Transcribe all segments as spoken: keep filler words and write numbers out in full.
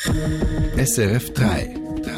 S R F drei.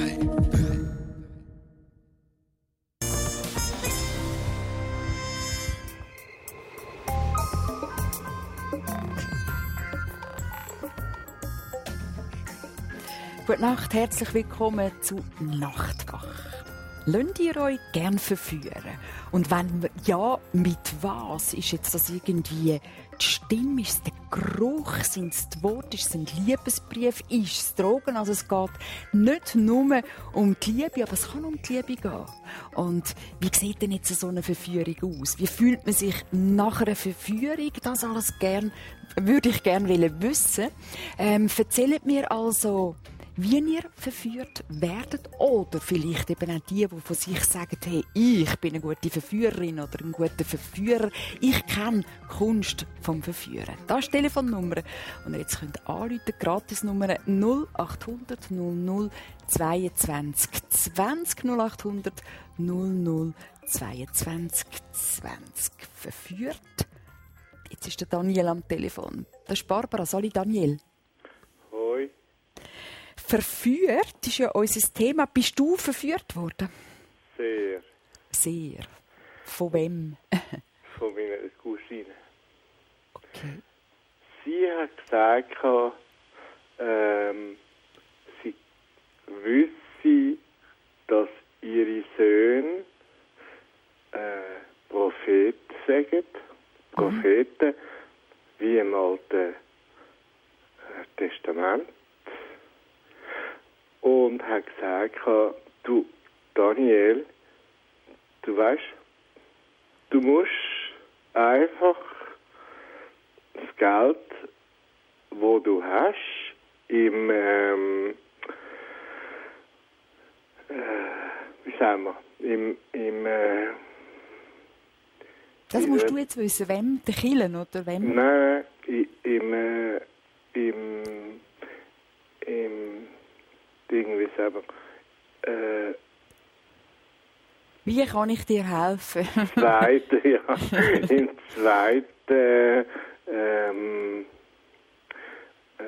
Gute Nacht, herzlich willkommen zu Nachtwach. Lasst ihr euch gerne verführen? Und wenn ja, mit was? Ist jetzt das irgendwie die Stimme, ist es der Geruch, sind es die Worte, ist es ein Liebesbrief, ist es Drogen? Also es geht nicht nur um die Liebe, aber es kann um die Liebe gehen. Und wie sieht denn jetzt so eine Verführung aus? Wie fühlt man sich nach einer Verführung? Das alles gern, würde ich gerne wissen. Ähm, erzählt mir also, wie ihr verführt werdet oder vielleicht eben auch die, die von sich sagen, hey, ich bin eine gute Verführerin oder ein guter Verführer. Ich kenne die Kunst vom Verführen. Das ist die Telefonnummer. Und ihr jetzt könnt anrufen, Gratisnummer null acht hundert null null zweiundzwanzig zwanzig null acht hundert null null zweiundzwanzig zwanzig. Verführt. Jetzt ist der Daniel am Telefon. Das ist Barbara. Sali Daniel. Hoi. Verführt ist ja unser Thema. Bist du verführt worden? Sehr. Sehr. Von wem? Von meiner Cousine. Okay. Sie hat gesagt, ähm, sie wüsste, dass ihre Söhne äh, Propheten sagen. Propheten, mhm. wie im Alten Testament. Und hat gesagt, du, Daniel, du weißt, du musst einfach das Geld, das du hast, im, ähm, äh, wie sagen wir, im, im, äh, das musst du jetzt wissen, wem? Der Killen oder wem? Nein, im, äh, im, im, Ding, wie sagen wir, äh, wie kann ich dir helfen? Zweite, ja, im zweiten, ähm, äh,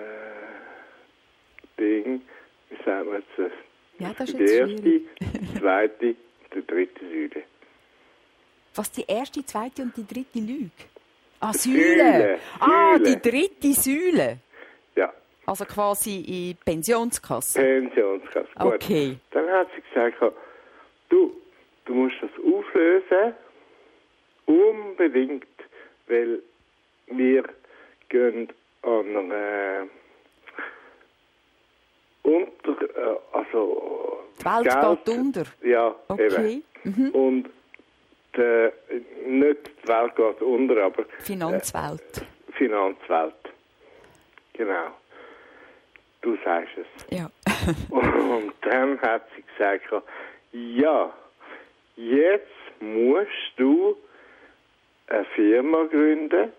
Ding, wie sagen wir jetzt, ja, das ist die jetzt erste, schwierig. die zweite, die dritte Säule. Was, die erste, zweite und die dritte Lüge? Ah, Säule. Säule. Ah, Säule. die dritte Säule. Ja. Also quasi in Pensionskasse. Pensionskasse, gut. Okay. Dann hat sie gesagt, du, du musst das auflösen, unbedingt, weil wir gehen an einer unter, äh, also Die Welt Geld, geht unter? Ja, okay. eben. Mhm. Und die, nicht die Welt geht unter, aber Finanzwelt. Äh, Finanzwelt. Genau. Du sagst es. Ja. Und dann hat sie gesagt, ja, jetzt musst du eine Firma gründen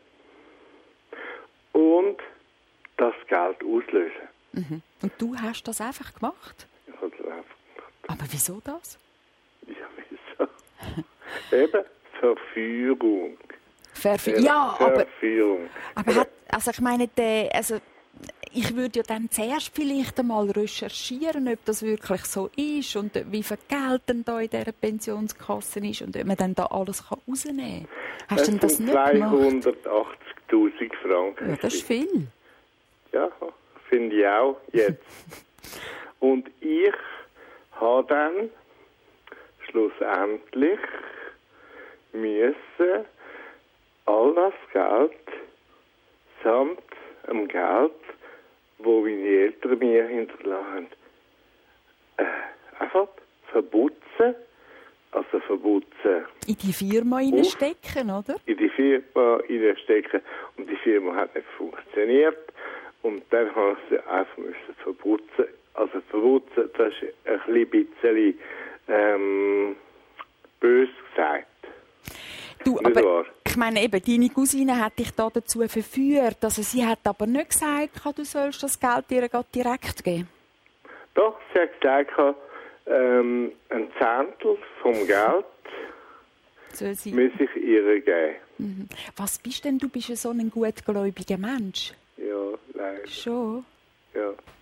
und das Geld auslösen. Mhm. Und du hast das einfach gemacht? Ich habe das einfach gemacht. Aber wieso das? Ja, wieso? Eben Verführung. Verfü Eben ja, aber, Verführung. aber hat, also ich meine, der, also ich würde ja dann zuerst vielleicht einmal recherchieren, ob das wirklich so ist und wie viel Geld denn da in dieser Pensionskasse ist und ob man dann da alles rausnehmen kann. Hast du denn das nicht gemacht? zweihundertachtzigtausend Franken. Ja, das ist viel. Ja, finde ich auch jetzt. Und ich habe dann schlussendlich müssen all das Geld samt dem Geld, wo meine Eltern mir hinterlassen, äh, einfach verputzen, also verputzen. In die Firma reinstecken, oder? In die Firma reinstecken und die Firma hat nicht funktioniert und dann habe ich sie einfach müssen verputzen. Also verputzen, das ist ein bisschen ähm, böse gesagt. Du, aber ich meine eben, deine Cousine hat dich da dazu verführt. Also sie hat aber nicht gesagt, du sollst das Geld ihr direkt geben. Doch, sie hat gesagt, ähm, ein Zehntel vom Geld muss ich ihr geben. Mhm. Was bist denn du? Bist du so ein gutgläubiger Mensch? Ja, leider. Schon? Ja.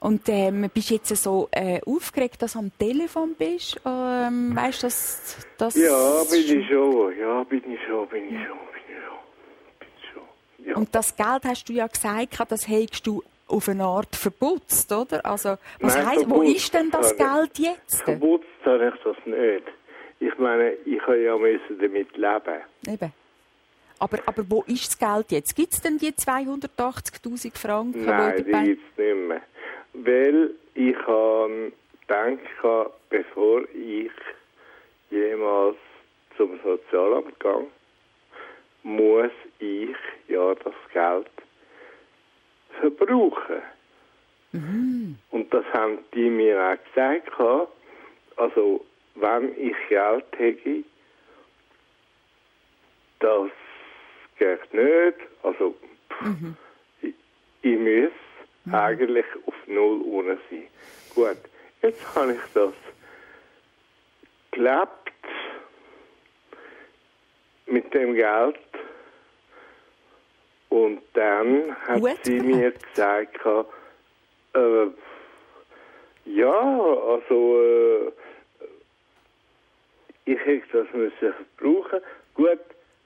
Und ähm, bist du jetzt so äh, aufgeregt, dass du am Telefon bist? Ähm, weißt du, dass das... Ja, bin ich schon. Ja, bin ich schon, bin ich schon, bin ich schon. Bin ich schon. Ja. Und das Geld, hast du ja gesagt, das hättest du auf eine Art verputzt, oder? Also, was Nein, heisst, wo ist denn das habe Geld jetzt? Verputzt habe ich das nicht. Ich meine, ich habe ja müssen damit leben. Eben. Aber, aber wo ist das Geld jetzt? Gibt es denn die zweihundertachtzigtausend Franken? Nein, die die gibt es nicht mehr. Weil ich habe gedacht, bevor ich jemals zum Sozialamt gehe, muss ich ja das Geld verbrauchen. Mhm. Und das haben die mir auch gesagt. Also, wenn ich Geld hätte, das geht nicht. Also, mhm. ich, ich muss mhm. eigentlich auf Null unten sein. Gut, jetzt habe ich das gelebt mit dem Geld. Und dann hat Gut. sie mir gesagt, äh, ja, also äh, ich hätte das müssen brauchen. Gut,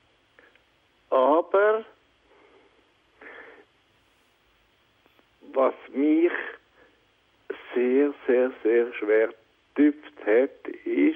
aber was mich sehr, sehr, sehr schwer getüpft hat, ist,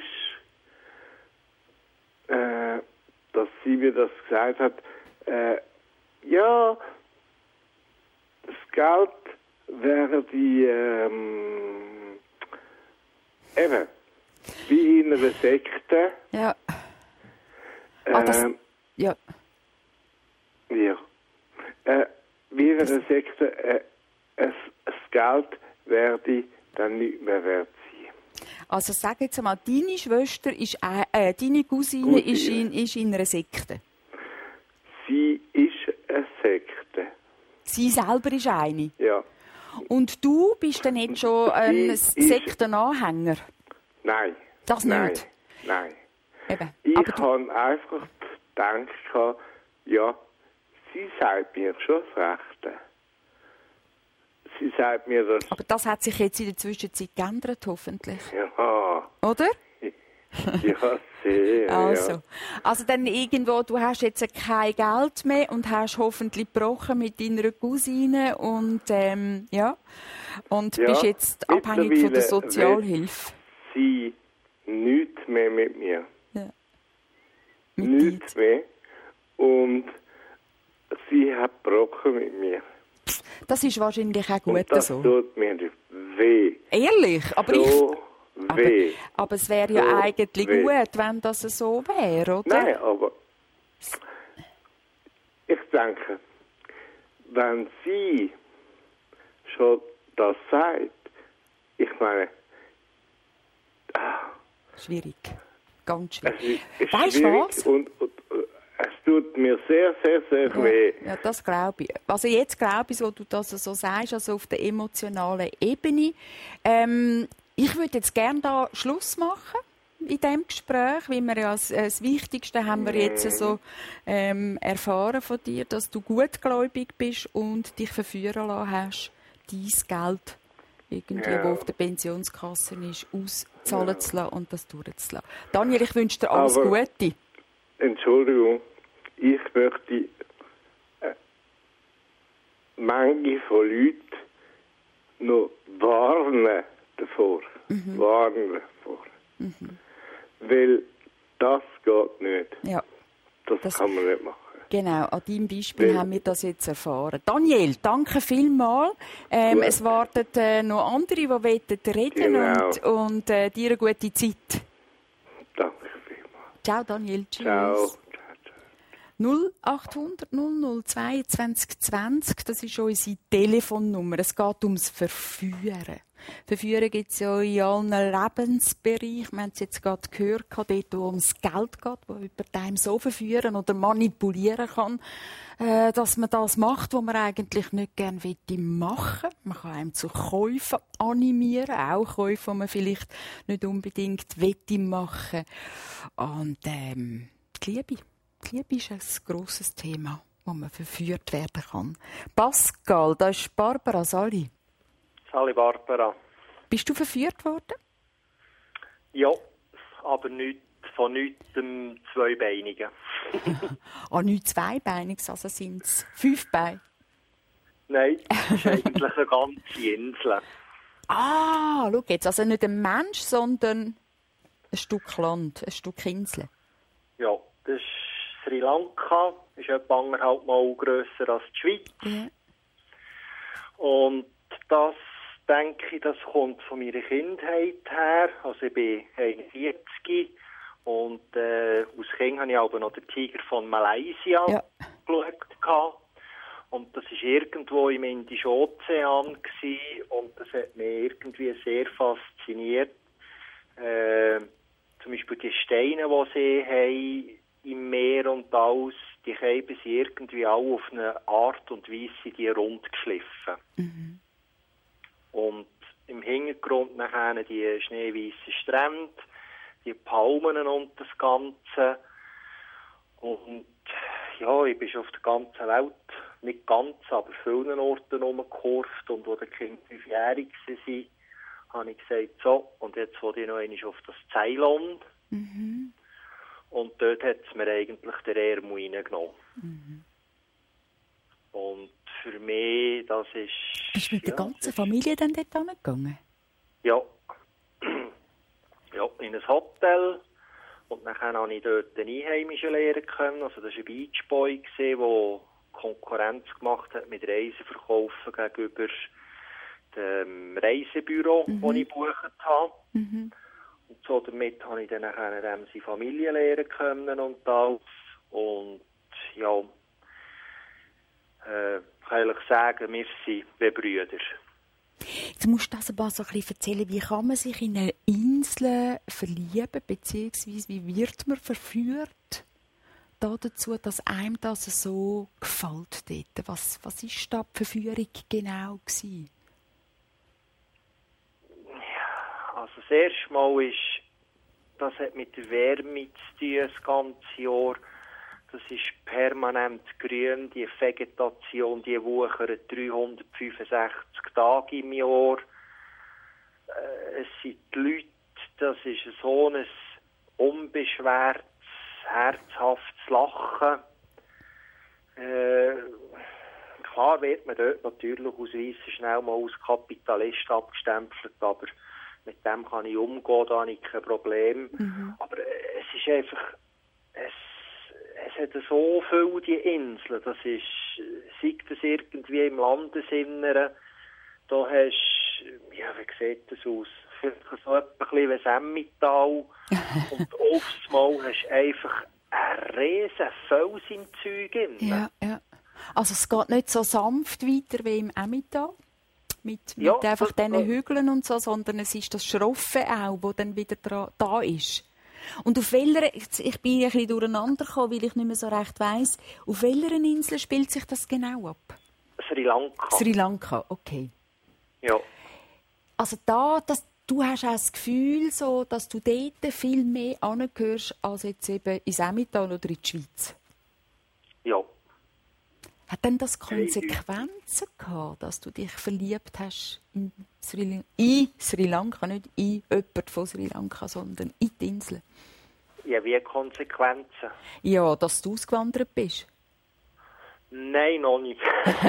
äh, dass sie mir das gesagt hat, äh, ja, das Geld wäre die, ähm, eben, wie in einer Sekte. Ja. Ah, das, ähm, ja. Ja. Äh, wie in einer Sekte, äh, es, das Geld werde dann nicht mehr wert sein. Also sag jetzt einmal, deine Schwester ist, äh, deine Cousine, Cousine. Ist, in, ist in einer Sekte. Sie ist eine Sekte. Sie selber ist eine? Ja. Und du bist dann nicht schon ein Sektenanhänger? Nein. Das nein, nicht? Nein. Eben. Ich habe einfach gedacht, ja, sie sagt mir schon das Rechte. Sie sagt mir das... Aber das hat sich jetzt in der Zwischenzeit geändert, hoffentlich. Ja. Oder? Ja, sehr. Also, ja. also dann irgendwo, du hast jetzt kein Geld mehr und hast hoffentlich gebrochen mit deiner Cousine und ähm, ja und ja, bist jetzt abhängig von der Sozialhilfe. Sie nichts mehr mit mir. Ja. Mit nichts mehr. Und sie hat gebrochen mit mir. Das ist wahrscheinlich auch gut und das so. Das tut mir weh. Ehrlich? Aber so ich... weh. Aber, aber es wäre ja so eigentlich weh. gut, wenn das so wäre, oder? Nein, aber ich denke, wenn sie schon das sagt, ich meine... Ah, schwierig. Ganz schwierig. Es ist weißt schwierig was? Und, und, und es tut mir sehr, sehr, sehr ja, weh. Ja, das glaube ich. Also jetzt glaube ich, wo du das so sagst, also auf der emotionalen Ebene. Ähm, ich würde jetzt gerne da Schluss machen in diesem Gespräch, weil wir ja das, das Wichtigste haben wir jetzt so ähm, erfahren von dir, dass du gutgläubig bist und dich verführen lassen hast, dein Geld irgendwie, ja. wo auf der Pensionskasse ist, auszahlen ja. zu lassen und das durchzulassen. Daniel, ich wünsche dir alles Aber, Gute. Entschuldigung, ich möchte äh, manche von Leuten noch warnen davor. Mhm. Warnen davor. Mhm. Weil das geht nicht. Ja, das, das kann man nicht machen. Genau, an deinem Beispiel Weil, haben wir das jetzt erfahren. Daniel, danke vielmals. Ähm, es warten äh, noch andere, die wollen reden genau. und, und äh, dir eine gute Zeit. Danke vielmals. Ciao Daniel, tschüss. Ciao. null achthundert null null zweiundzwanzig zwanzig, das ist unsere Telefonnummer. Es geht ums Verführen. Verführen gibt es ja in allen Lebensbereichen. Wir haben es jetzt gerade gehört, dort, wo es ums Geld geht, wo jemand einem so verführen oder manipulieren kann, äh, dass man das macht, was man eigentlich nicht gerne machen will. Man kann einem zu Käufen animieren, auch Käufe, die man vielleicht nicht unbedingt machen will. Und ähm, die Liebe. Die Liebe ist ein grosses Thema, wo man verführt werden kann. Pascal, da ist Barbara Sali. Hallo Barbara. Bist du verführt worden? Ja, aber nicht von nichtem Zweibeinigen. Ah, nicht zweibeiniges, also sind es fünf Beine? Nein, das ist eigentlich eine ganze Insel. Ah, schau jetzt, also nicht ein Mensch, sondern ein Stück Land, ein Stück Insel. Ja, das ist Sri Lanka, ist etwa anderthalb Mal grösser als die Schweiz. Ja. Und das, denke ich, das kommt von meiner Kindheit her. Also ich bin einundvierzig und äh, als Kind habe ich aber noch den Tiger von Malaysia Ja. geschaut. Und das war irgendwo im Indischen Ozean gewesen, und das hat mich irgendwie sehr fasziniert. Äh, zum Beispiel die Steine, die sie haben im Meer und alles, die haben sie irgendwie auch auf eine Art und Weise die rund geschliffen. Mhm. Und im Hintergrund nachher die schneeweißen Strände, die Palmen und das Ganze. Und ja, ich bin schon auf der ganzen Welt, nicht ganz, aber vielen Orten rumgekurvt. Und wo die Kinder fünfjährig waren, habe ich gesagt, so, und jetzt will ich noch einmal auf das Ceylon. Mhm. Und dort hat es mir eigentlich den Ärmel reingenommen. Mhm. Und für mich, das ist... Bist du mit ja, der ganzen ist, Familie dann dort hingegangen? Ja. Ja, in ein Hotel. Und dann habe ich dort den Einheimischen lernen können. Also das war ein Beachboy, der Konkurrenz gemacht hat mit Reiseverkaufen gegenüber dem Reisebüro, Mhm. das ich gebucht habe. Mhm. Und so damit habe ich dann nachher seine Familie lernen können und alles. Und ja, äh, kann ich sagen, wir sind wie Brüder. Jetzt musst du das aber so ein bisschen erzählen, wie kann man sich in eine Insel verlieben, beziehungsweise wie wird man verführt da dazu, dass einem das so gefällt dort? Was, was ist da die Verführung genau gewesen? Also das erste Mal ist, das hat mit der Wärme zu tun, das ganze Jahr. Das ist permanent grün, die Vegetation, die wuchert dreihundertfünfundsechzig Tage im Jahr. Äh, es sind die Leute, das ist so ein unbeschwertes, herzhaftes Lachen. Äh, klar wird man dort natürlich aus Weissen schnell mal als Kapitalist abgestempelt, aber mit dem kann ich umgehen, da habe ich kein Problem. Mhm. Aber äh, es ist einfach, es, es hat so viel, die Inseln, das ist, sei das irgendwie im Landesinneren, da hast, ja, wie sieht das aus? Vielleicht so ein bisschen wie Emmental und aufs Mal hast du einfach ein riesen Fels im Zeug. Ja, ja. Also es geht nicht so sanft weiter wie im Emmental, mit, mit Ja, einfach das- diesen Hügeln und so, sondern es ist das Schroffe auch, das dann wieder dra- da ist. Und auf welcher, ich bin ein bisschen durcheinander gekommen, weil ich nicht mehr so recht weiss, auf welcher Insel spielt sich das genau ab? Sri Lanka. Sri Lanka, okay. Ja. Also da, das, du hast auch das Gefühl, so, dass du dort viel mehr angehörst als jetzt eben ins Emmental oder in die Schweiz. Ja. Hat denn das Konsequenzen gehabt, dass du dich verliebt hast in Sri, in Sri Lanka, nicht in jemanden von Sri Lanka, sondern in die Insel? Ja, wie Konsequenzen? Ja, dass du ausgewandert bist. Nein, noch nicht.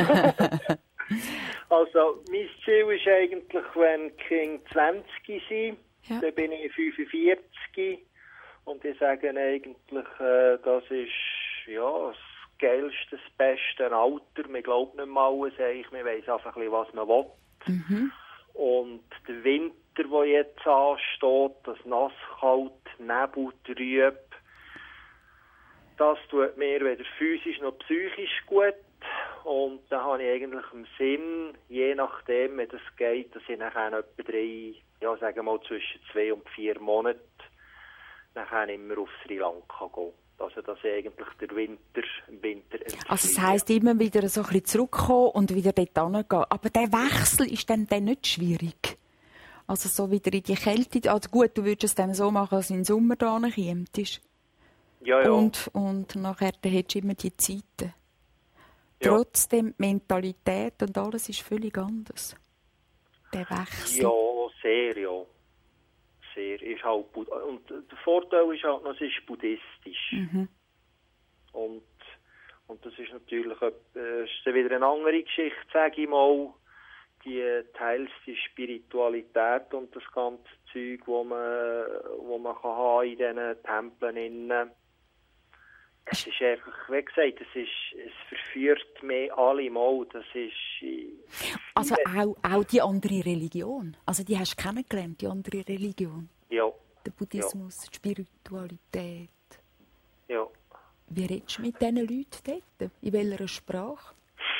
Also, mein Ziel ist eigentlich, wenn die Kinder zwanzig sind, Ja. dann bin ich fünfundvierzig. Und ich sage eigentlich, äh, das ist ja, das geilste, das beste Alter. Man glaubt nicht mal alles, eigentlich. Man weiss einfach, ein bisschen, was man will. Mhm. Und der Winter, der jetzt ansteht, das nasskalt, Nebel, trüb, das tut mir weder physisch noch psychisch gut. Und da habe ich eigentlich im Sinn, je nachdem, wie das geht, dass ich nachher etwa drei, ja, sagen wir mal zwischen zwei und vier Monaten nachher immer auf Sri Lanka gehe. Also, dass ich eigentlich der Winter, im Winter Also das heisst, immer wieder so ein bisschen zurückkommen und wieder dort hingehen. Aber der Wechsel ist dann, dann nicht schwierig. Also so wieder in die Kälte. Also gut, du würdest es dann so machen, dass du in den Sommer da kommst. Ja, ja. Und, und nachher dann hättest du immer die Zeiten. Ja. Trotzdem, die Mentalität und alles ist völlig anders. der Wechsel? Ja, sehr, ja. Sehr. Ist halt, und der Vorteil ist halt, es ist buddhistisch. Mhm. Und, und das ist natürlich äh, ist wieder eine andere Geschichte, sage ich mal. Die teils die Spiritualität und das ganze Zeug, wo man, wo man kann haben in diesen Tempeln innen. Es ist einfach, wie gesagt, es, ist, es verführt mehr alle mal. Das ist... Also auch, auch die andere Religion. Also die hast du kennengelernt, die andere Religion. Ja. Der Buddhismus, ja. Die Spiritualität. Ja. Wie redest du mit diesen Leuten dort? In welcher Sprache?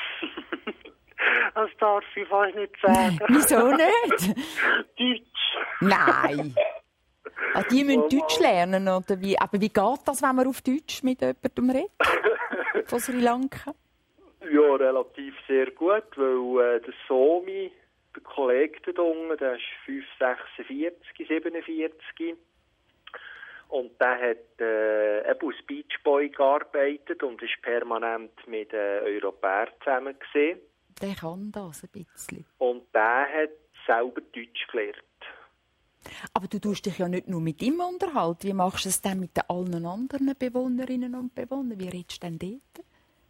Das darf ich fast nicht sagen. Wieso nicht? Deutsch. Nein. Ah, die müssen oh, Deutsch lernen, oder wie? Aber wie geht das, wenn man auf Deutsch mit jemandem redet? Von Sri Lanka? Ja, relativ sehr gut, weil äh, der Somi, der Kollege da unten, der ist fünf sechsundvierzig, siebenundvierzig. Und der hat äh, eben als Beachboy gearbeitet und ist permanent mit äh, Europäern zusammen gesehen. Der kann das ein bisschen. Und der hat selber Deutsch gelernt. Aber du tust dich ja nicht nur mit ihm unterhalten. Wie machst du es denn mit den allen anderen Bewohnerinnen und Bewohnern? Wie redest du denn dort?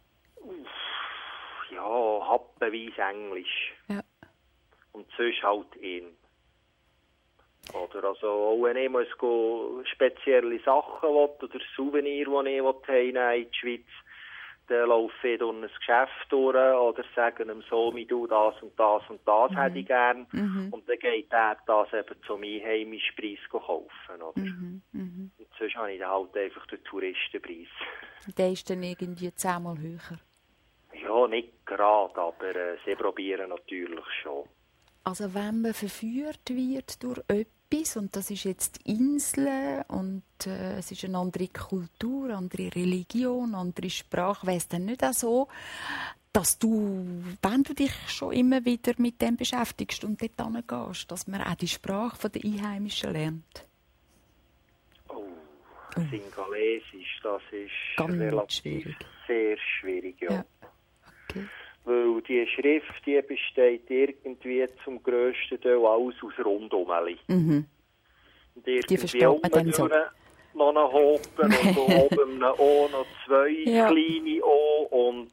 Uff, ja, happenweise Englisch. Ja. Und sonst halt ihn. Oder also, auch wenn ich muss go spezielle Sachen will, oder Souvenir, die ich heimnehmen in die Schweiz, dann laufe ich durch ein Geschäft durch oder sagen ihm so, wie du das und das und das mhm. hätte ich gern. Mhm. Und dann geht er das eben zum einheimischen Preis kaufen. Oder? Mhm. Mhm. Und sonst habe ich dann halt einfach den Touristenpreis. Der ist dann irgendwie zehnmal höher? Ja, nicht gerade, aber äh, sie probieren natürlich schon. Also wenn man verführt wird durch etwas, und das ist jetzt die Insel, und äh, es ist eine andere Kultur, andere Religion, andere Sprache, wäre es dann nicht auch so, dass du, wenn du dich schon immer wieder mit dem beschäftigst und dort hingehst, dass man auch die Sprache der Einheimischen lernt? Oh, Singalesisch, das ist ganz relativ schwierig. Sehr schwierig, ja. ja. Okay. Weil die Schrift, die besteht irgendwie zum grössten Teil alles aus Rundumeli. Mhm. Und irgendwie die versteht man dann so. Noch einen Hoppen und oben einem O noch zwei ja. kleine O und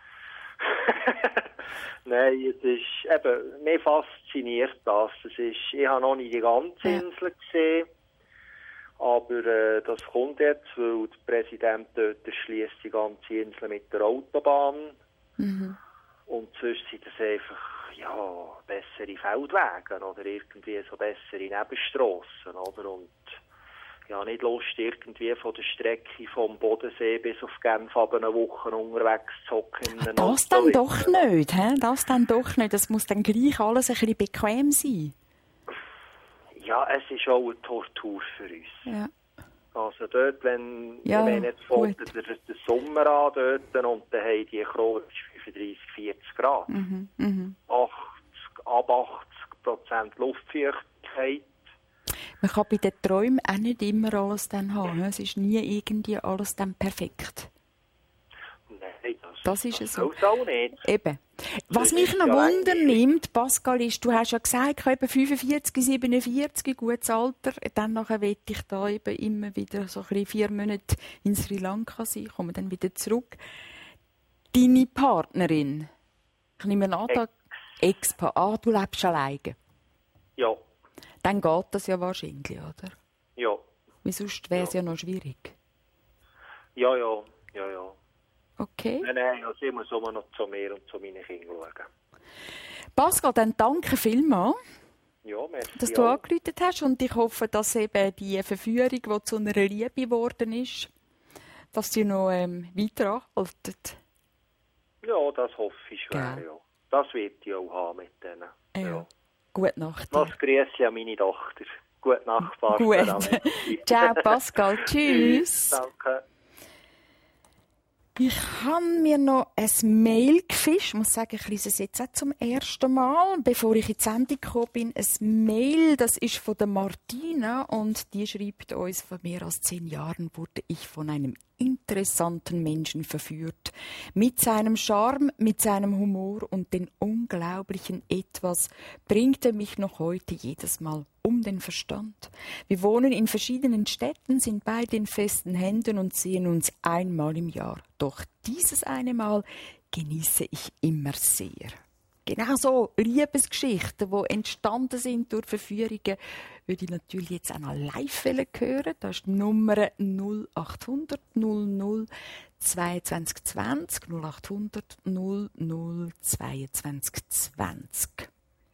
nein, es ist eben, mich fasziniert das. das ist, ich habe noch nicht die ganze ja. Insel gesehen, aber äh, das kommt jetzt, weil der Präsident dort schließt die ganze Insel mit der Autobahn. Mhm. Und sonst sind das einfach, ja, bessere Feldwege oder irgendwie so bessere Nebenstrassen, oder? Und ja, nicht Lust, irgendwie von der Strecke vom Bodensee bis auf Genf ab eine Woche unterwegs zu hocken. Das dann doch nicht, hä? Das dann doch nicht. Das muss dann gleich alles ein bisschen bequem sein. Ja, es ist auch eine Tortur für uns. Ja. Also dort, wenn, ja, wenn jetzt fängt der, der Sommer an dort, und dann haben die chronisch fünfunddreißig, vierzig Grad. Mhm, mhm. achtzig, ab achtzig Prozent Luftfeuchtigkeit. Man kann bei den Träumen auch nicht immer alles dann haben. Es ist nie irgendwie alles dann perfekt. Nein, das, das ist das es so. Auch nicht. Eben. Was das mich noch ja Wunder nimmt, Pascal, ist, du hast ja gesagt, ich habe fünfundvierzig, siebenundvierzig, gutes Alter. Dann nachher will ich da eben immer wieder so ein bisschen vier Monate in Sri Lanka sein, komme dann wieder zurück. Deine Partnerin, ich nehme an, da Ex-Pa, ah, du lebst alleine. Ja. Dann geht das ja wahrscheinlich, oder? Ja. Weil sonst wäre es ja. ja noch schwierig. Ja, ja, ja, ja. Okay. Nein, nein, also ich muss immer noch zu mir und zu meinen Kindern schauen. Pascal, dann danke vielmals, ja, dass du angerufen hast, und ich hoffe, dass eben die Verführung, die zu einer Liebe geworden ist, dass sie noch ähm, weiter anhaltet. Ja, das hoffe ich schwer, ja. ja. Das wird ich auch haben mit denen. Ja. ja. Gute Nacht. Was grüße an meine Tochter. Gute Nacht, Barbara. Gut. Ciao, Pascal. Tschüss. Danke. Ich habe mir noch ein Mail gefischt. Ich muss sagen, ich lese es jetzt auch zum ersten Mal. Bevor ich in die Sendung gekommen bin, ein Mail, das ist von der Martina, und die schreibt uns: Vor mehr als zehn Jahren wurde ich von einem interessanten Menschen verführt. Mit seinem Charme, mit seinem Humor und den unglaublichen Etwas bringt er mich noch heute jedes Mal um den Verstand. Wir wohnen in verschiedenen Städten, sind beide in festen Händen und sehen uns einmal im Jahr. Doch dieses eine Mal genieße ich immer sehr. Genau so Liebesgeschichten, die entstanden sind durch Verführungen, würde ich natürlich jetzt auch noch live hören. Das ist die Nummer null achthundert null null zweiundzwanzig zwanzig, null achthundert null null zweiundzwanzig zwanzig.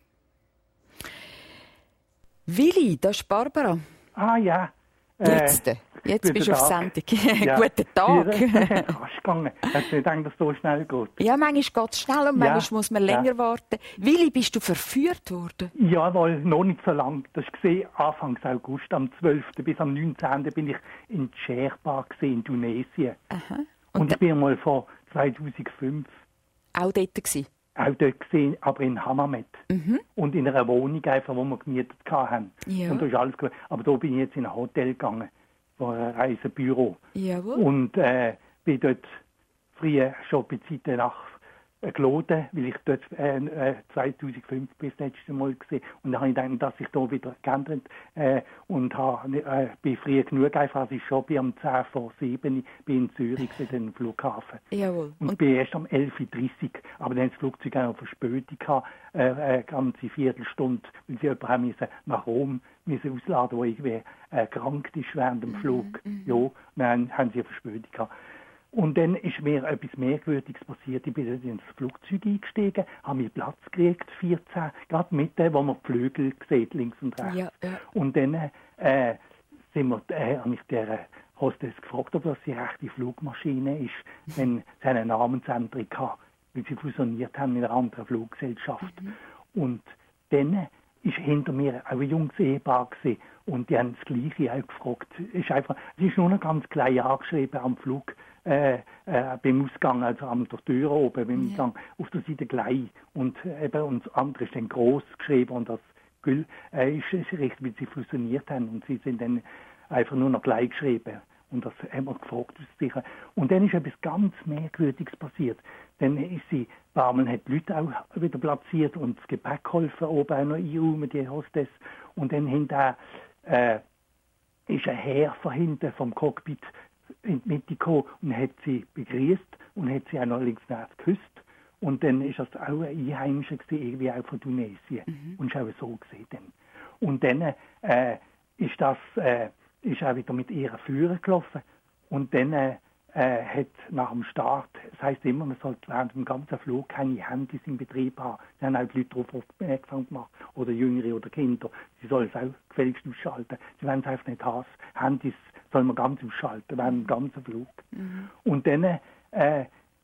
Willi, das ist Barbara. Ah ja. Jetzt, äh, jetzt bist du auf Sendung. Ja. Guten Tag. Rasch gegangen. Hast du nicht gedacht, dass es so schnell geht? Ja, manchmal geht es schnell und ja. manchmal muss man länger ja. warten. Willi, bist du verführt worden? Jawohl, noch nicht so lang. Das war Anfang August, am zwölften bis am neunzehnten bin ich in Djerba in Tunesien. Aha. Und, und ich bin mal vor zweitausendfünf auch dort gewesen? Auch dort gesehen, aber in Hammamet. Mhm. Und in einer Wohnung, einfach, wo wir gemietet hatten. Ja. Und da ist alles gut. Aber da bin ich jetzt in ein Hotel gegangen, vor ein Reisebüro. Jawohl. Und äh, bin dort früher schon bei Zeit nach äh, geladen, weil ich dort äh, äh, zweitausendfünf bis das letzte Mal gesehen. Und dann habe ich gedacht, dass sich da wieder geändert äh, und habe, äh, bin früh genug einfach, als ich schon bin am zehn vor sieben bin in Zürich für den Flughafen. Jawohl. Und, und bin erst um elf Uhr dreißig, aber dann hat das Flugzeug auch noch Verspätung gehabt, äh, eine ganze Viertelstunde, weil sie jemanden haben müssen nach Rom müssen ausladen, der irgendwie äh, krank ist während dem Flug. Mhm. Ja, dann haben sie eine Verspätung gehabt. Und dann ist mir etwas Merkwürdiges passiert. Ich bin ins Flugzeug eingestiegen, habe mir Platz gekriegt, vierzehn, gerade mitten, wo man die Flügel sieht, links und rechts. Ja, ja. Und dann äh, sind wir, äh, habe ich der Hostess gefragt, ob das die rechte Flugmaschine ist, wenn sie eine Namensänderung hatte, weil sie fusioniert haben mit einer anderen Fluggesellschaft. Mhm. Und dann ist hinter mir auch ein junges Ehepaar gewesen, und die haben das Gleiche auch gefragt. Es ist einfach, es ist nur noch ganz klein angeschrieben am Flug, äh, äh, beim Ausgang, also an der Tür oben, beim ja. Ausgang, auf der Seite gleich. Und eben, und das andere ist dann gross geschrieben, und das Gül äh, ist, ist richtig, weil sie fusioniert haben, und sie sind dann einfach nur noch gleich geschrieben. Und das haben wir gefragt, sicher. Und dann ist etwas ganz Merkwürdiges passiert. Dann ist sie, Barmen hat die Leute auch wieder platziert und das Gepäck geholfen, oben auch noch einräumen, die Hostess. Und dann hinterher äh, ist ein Herr von hinten vom Cockpit in die Mitte gekommen und hat sie begrüßt und hat sie auch noch links nach geküsst. Und dann ist das auch ein Einheimischer gewesen, irgendwie auch von Tunesien. Mhm. Und ist auch so gesehen dann. Und dann äh, ist das, äh, ist auch wieder mit ihrer Führer gelaufen. Und dann äh, äh, hat nach dem Start, das heisst immer, man sollte während dem ganzen Flug keine Handys in Betrieb haben. Da haben auch die Leute darauf aufmerksam gemacht, oder Jüngere oder Kinder. Sie sollen es auch gefälligst ausschalten. Sie wollen es einfach nicht haben. Handys soll man ganz ausschalten während dem ganzen Flug. Mhm. Und dann äh,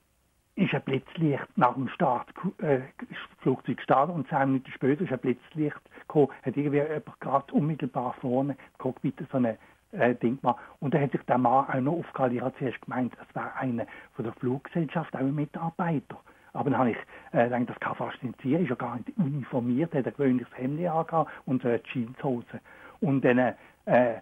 ist ein Blitzlicht nach dem Start, äh, das Flugzeug gestartet, und zehn Minuten später ist ein Blitzlicht gekommen, hat irgendwie jemand gerade unmittelbar vorne im Cockpit so eine äh, Ding gemacht. Und da hat sich der Mann auch noch aufgehalten. Ich habe zuerst gemeint, es wäre einer von der Fluggesellschaft, auch ein Mitarbeiter. Aber dann habe ich äh, gedacht, das kann fast nicht sein, ist ja gar nicht uniformiert, hat ein gewöhnliches Hemd angehabt und so eine Jeanshose. Und dann äh,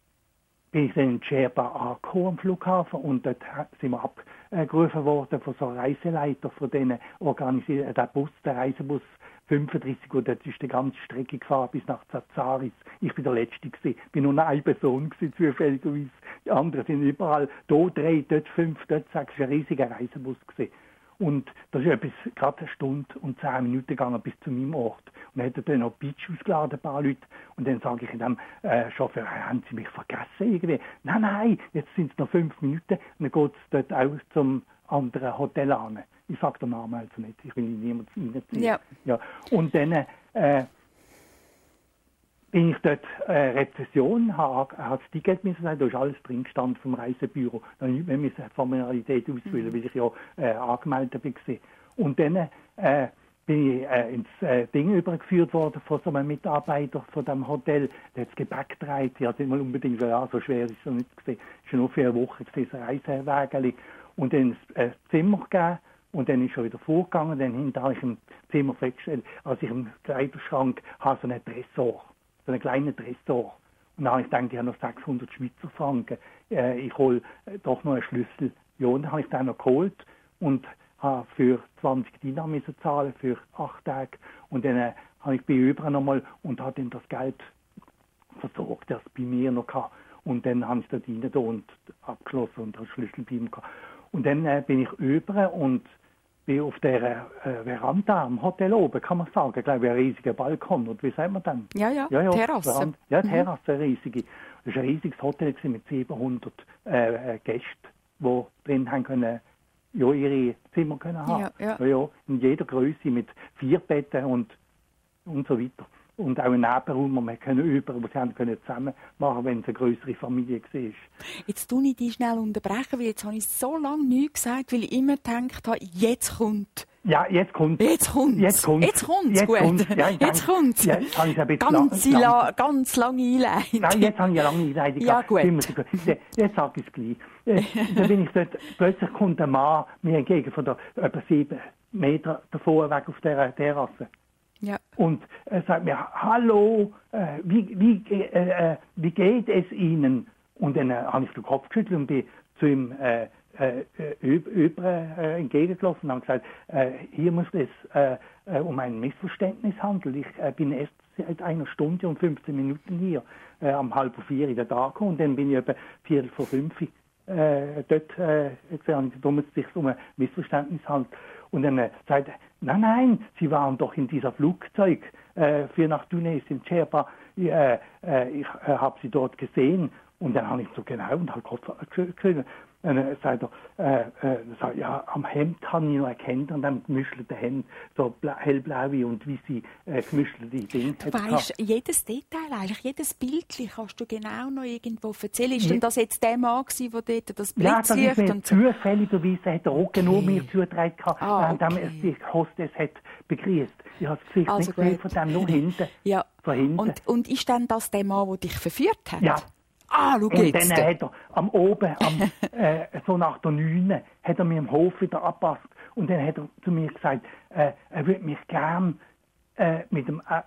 bin ich dann in Djerba angekommen am Flughafen, und dort sind wir abgerufen worden von so einem Reiseleiter, von denen organisiert der Bus, der Reisebus fünfunddreißig, und dort ist die ganze Strecke gefahren bis nach Zazaris. Ich bin der Letzte gewesen, bin nur eine Person gewesen, zufälligerweise. Die anderen sind überall, da drei, dort fünf, dort sechs, ein riesiger Reisebus gewesen. Und das ist etwas, gerade eine Stunde und zehn Minuten gegangen bis zu meinem Ort. Und dann hat er dann noch Beach ausgeladen, ein paar Leute. Und dann sage ich dem äh, Chauffeur, haben Sie mich vergessen irgendwie? Nein, nein, jetzt sind es noch fünf Minuten. Und dann geht es dort auch zum anderen Hotel an. Ich sage den Namen also nicht, ich will niemand reinziehen. Ja. Ja. Und dann äh, bin ich dort äh, Rezession, habe das Ticket müssen sagen, da ist alles drin gestanden vom Reisebüro. Dann wir müssen eine Formalität ausfüllen, mhm. weil ich ja äh, angemeldet war. Und dann äh, bin ich äh, ins äh, Ding übergeführt worden von so einem Mitarbeiter von dem Hotel, der hat das Gepäck getragen. Ich hatte mal unbedingt, ja, so schwer ist es noch nicht gesehen. Es war nur für eine Woche gewesen, ein Reisewägeli. Und dann ins äh, Zimmer gegeben. Und dann ist er wieder vorgegangen. Dann hinterher habe ich im Zimmer festgestellt, als ich im Kleiderschrank habe so einen Tresor. So einen kleinen Tresor. Und dann habe ich gedacht, ich habe noch sechshundert Schweizer Franken. Äh, ich hole äh, doch noch einen Schlüssel. Ja, und dann habe ich den noch geholt und habe für zwanzig Dinar müssen zahlen für acht Tage. Und dann äh, habe ich bei über nochmal und habe dann das Geld versorgt, das bei mir noch hatte. Und dann habe ich dort rein da und abgeschlossen und den Schlüssel bei ihm gehabt. Und dann äh, bin ich über und bin auf der äh, Veranda am Hotel oben, kann man sagen. Ich glaube, ein riesiger Balkon. Und wie sagt man dann? Ja, ja, ja, ja Terrasse. Veranda. Ja, Terrasse, eine riesige. Das war ein riesiges Hotel mit siebenhundert äh, Gästen, die drin haben können, ja, ihre Zimmer können haben. Ja, ja. Ja, ja, in jeder Größe mit vier Betten und, und so weiter. Und auch ein Nebenraum, wo man können über, wo sie haben können zusammen machen, wenn es eine größere Familie war. Jetzt tue ich dich schnell unterbrechen, weil jetzt habe ich so lange nichts gesagt, weil ich immer gedacht habe, jetzt kommt. Ja, jetzt kommt. Jetzt kommt. Jetzt kommt. Jetzt kommt. Jetzt gut. Kommt's. Ja, jetzt kommt. Ja, jetzt habe ich ein bisschen ganz, lang, la, ganz lange Einleitung. Nein, jetzt habe ich eine lange Einleitung. Ja, gut. Jetzt, jetzt sage ich es gleich. Äh, dann bin ich dort, plötzlich kommt ein Mann mir entgegen von der etwa sieben Meter davor weg auf der Terrasse. Ja. Und er sagt mir, hallo, äh, wie, wie, äh, äh, wie geht es Ihnen? Und dann äh, habe ich den Kopf geschüttelt und bin zu ihm äh, äh, über äh, entgegengelaufen und habe gesagt, äh, hier muss es äh, äh, um ein Missverständnis handeln. Ich äh, bin erst seit einer Stunde und fünfzehn Minuten hier, äh, am halb vier in der Tag und dann bin ich etwa viertel vor fünf äh, dort äh, gesehen, darum es sich um ein Missverständnis handelt. Und dann äh, sagt er, nein, nein, Sie waren doch in dieser Flugzeug äh, für nach Tunesien, Djerba. Äh, äh, ich äh, habe Sie dort gesehen. Und dann habe ich so genau und habe Kopf gekriegt. Und dann sagt er, äh, äh, sagt, ja, am Hemd habe ich noch erkannt, an dem gemischelten Hemd, so hellblaue und weiße äh, gemischelte Dinge. Du weisst, jedes Detail, eigentlich jedes Bildchen kannst du genau noch irgendwo erzählen. Ist denn das jetzt der Mann gewesen, der dort das Blitzlicht ja, das ist und so? Zufälligerweise hat er auch okay. nur mir zugetragen, ah, während okay. er die Hostess hat begrüßt. Ich habe das Gesicht also nicht gesehen von dem, nur hinten. Ja. Von hinten. Und, und ist dann das der Mann, der dich verführt hat? Ja. Ah, schau und jetzt. dann hat er am oben, am, äh, so nach der Neune, hat er mir im Hof wieder angepasst. Und dann hat er zu mir gesagt, äh, er würde mich gern äh, mit, dem, äh,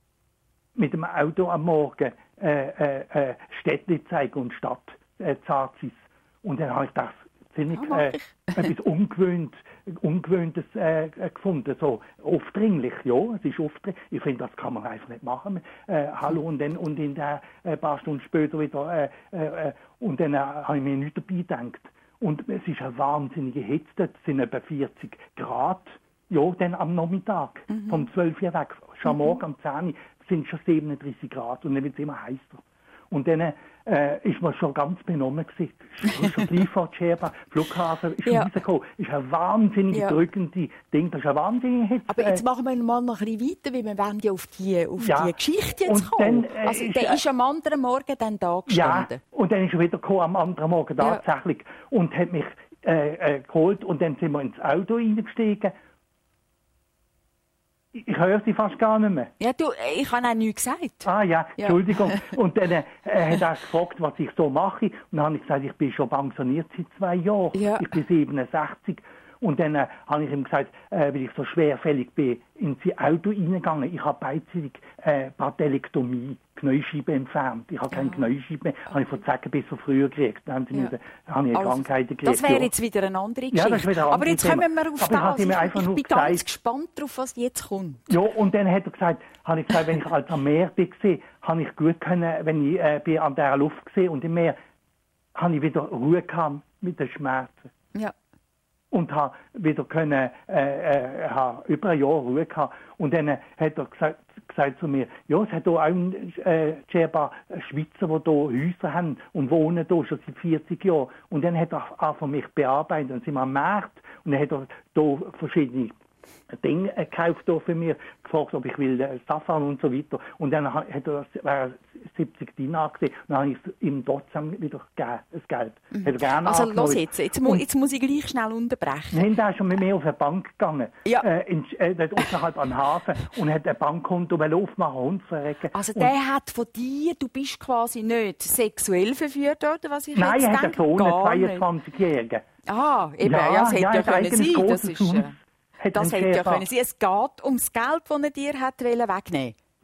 mit dem Auto am Morgen äh, äh, äh, Städtli zeigen und Stadt äh, Zarzis. Und dann habe ich das ziemlich ah, äh, etwas Ungewöhnt, Ungewöhntes äh, gefunden. So aufdringlich, ja, es ist aufdringlich. Ich finde, das kann man einfach nicht machen. Äh, hallo und dann und in der äh, paar Stunden später wieder äh, äh, und dann äh, habe ich mir nichts dabei gedacht. Und es ist eine wahnsinnige Hitze, dort sind etwa vierzig Grad. Ja, dann am Nachmittag, mhm. vom zwölf Uhr weg, schon am mhm. Morgen am zehn Uhr sind es schon siebenunddreißig Grad und dann wird es immer heißer. Und dann äh, ist man schon ganz benommen gewesen. Schon gleich vor Djerba, Flughafen, ist ja. rausgekommen. Ist ein wahnsinnig ja. drückende Ding, das ist ein wahnsinnig Hitze. Aber jetzt machen wir mal noch ein bisschen weiter, weil wir werden ja auf die, auf ja. die Geschichte jetzt und kommen. Dann, äh, also ist, der ist am anderen Morgen dann da gestanden. Ja, und dann ist er wieder gekommen, am anderen Morgen ja. tatsächlich, und hat mich äh, äh, geholt und dann sind wir ins Auto reingestiegen. Ich höre sie fast gar nicht mehr. Ja, du, ich habe auch nichts gesagt. Ah ja, ja. Entschuldigung. Und dann äh, hat er gefragt, was ich so mache. Und dann habe ich gesagt, ich bin schon pensioniert seit zwei Jahren. Ja. Ich bin siebenundsechzig. Und dann äh, habe ich ihm gesagt, äh, weil ich so schwerfällig bin, ins Auto reingegangen. Ich habe beidseitig äh, Patelektomie, Kniescheibe entfernt. Ich habe keine ja. Kniescheibe mehr. Okay. Habe ich vor Zecken bis so früher gekriegt. Dann haben sie ja. mir, habe ich eine also, Krankheit gekriegt. Das wäre jetzt wieder eine andere Geschichte. Ja, das ist wieder eine andere Aber jetzt Thema. kommen wir auf Aber das. Ich, ich, ich bin gesagt, ganz gespannt darauf, was jetzt kommt. Ja, und dann hat er gesagt, habe ich gesagt, wenn ich als am Meer war, habe ich gut können, wenn ich äh, bin an dieser Luft gesehen und im Meer, habe ich wieder Ruhe gehabt mit den Schmerzen. Ja. Und habe wieder können, äh, äh, habe über ein Jahr Ruhe gehabt. Und dann äh, hat er gesagt, gesagt zu mir, ja, es hat hier auch ein äh, Djerba Schweizer, die hier Häuser haben und wohnen hier schon seit vierzig Jahren. Und dann hat er angefangen mich bearbeitet. Dann sind wir am Markt und dann hat er hier verschiedene Dinge gekauft für mich, gefragt, ob ich will äh, Safran und so weiter. Und dann hat er äh, siebzig Dinar gesehen und dann habe ich es ihm trotzdem wieder gegeben, das Geld. Mhm. Hat er gerne also angenommen. los jetzt, jetzt, mu jetzt muss ich gleich schnell unterbrechen. Nein, der ist schon mit mir auf eine Bank gegangen, ja. äh, in, äh, außerhalb am Hafen und hat ein Bankkonto aufmachen und verrecken. Also der und hat von dir, du bist quasi nicht sexuell verführt, oder was ich Nein, jetzt er hat denke? einen Sohn, einen zweiundzwanzigjährigen. Ah, eben, ja, ja das hätte ja, ja können sein. Das, ist, äh, Hat das hätte ja können sein. Es geht ums Geld, das er dir hat wegnehmen.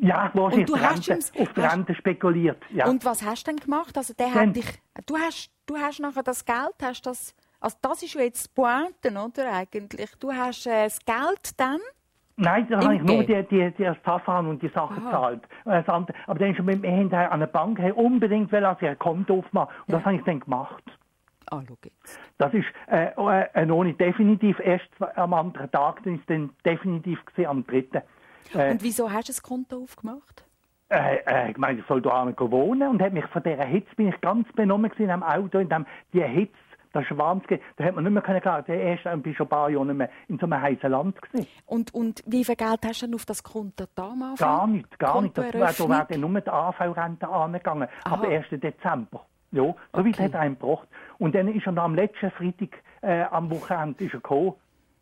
Ja, wahrscheinlich und du hast Rente, ihm, auf die Rente spekuliert. Ja. Und was hast du denn gemacht? Also der Dann, hat dich, du hast, du hast nachher das Geld, hast das, also das ist ja jetzt die Pointe, oder eigentlich? Du hast äh, das Geld dann? Nein, da habe ich nur die, die, die das Verfahren und die Sachen gezahlt. Aber dann ist mir hinterher an der Bank hey, unbedingt also ein Konto aufmachen. Und ja. das habe ich dann gemacht. Ah, schau jetzt. Das ist äh, äh, noch nicht definitiv, erst am anderen Tag, dann ist es dann definitiv gesehen, am dritten. Äh, und wieso hast du das Konto aufgemacht? Äh, äh, ich meine, ich soll da wohnen und hat mich von dieser Hitze, bin ich ganz benommen gewesen am Auto, in dem, die Hitze, das ist Wahnsinn. Da hat man nicht mehr können klar, der erste bin schon ein paar Jahre nicht mehr in so einem heißen Land gewesen. Und, und wie viel Geld hast du denn auf das Konto damals? Gar nicht, gar nicht. Da wäre dann nur die A V-Rente angegangen, ab ersten Dezember. Ja, so okay. Weit hat er einen gebracht. Und dann ist er am letzten Freitag äh, am Wochenende ist er gekommen.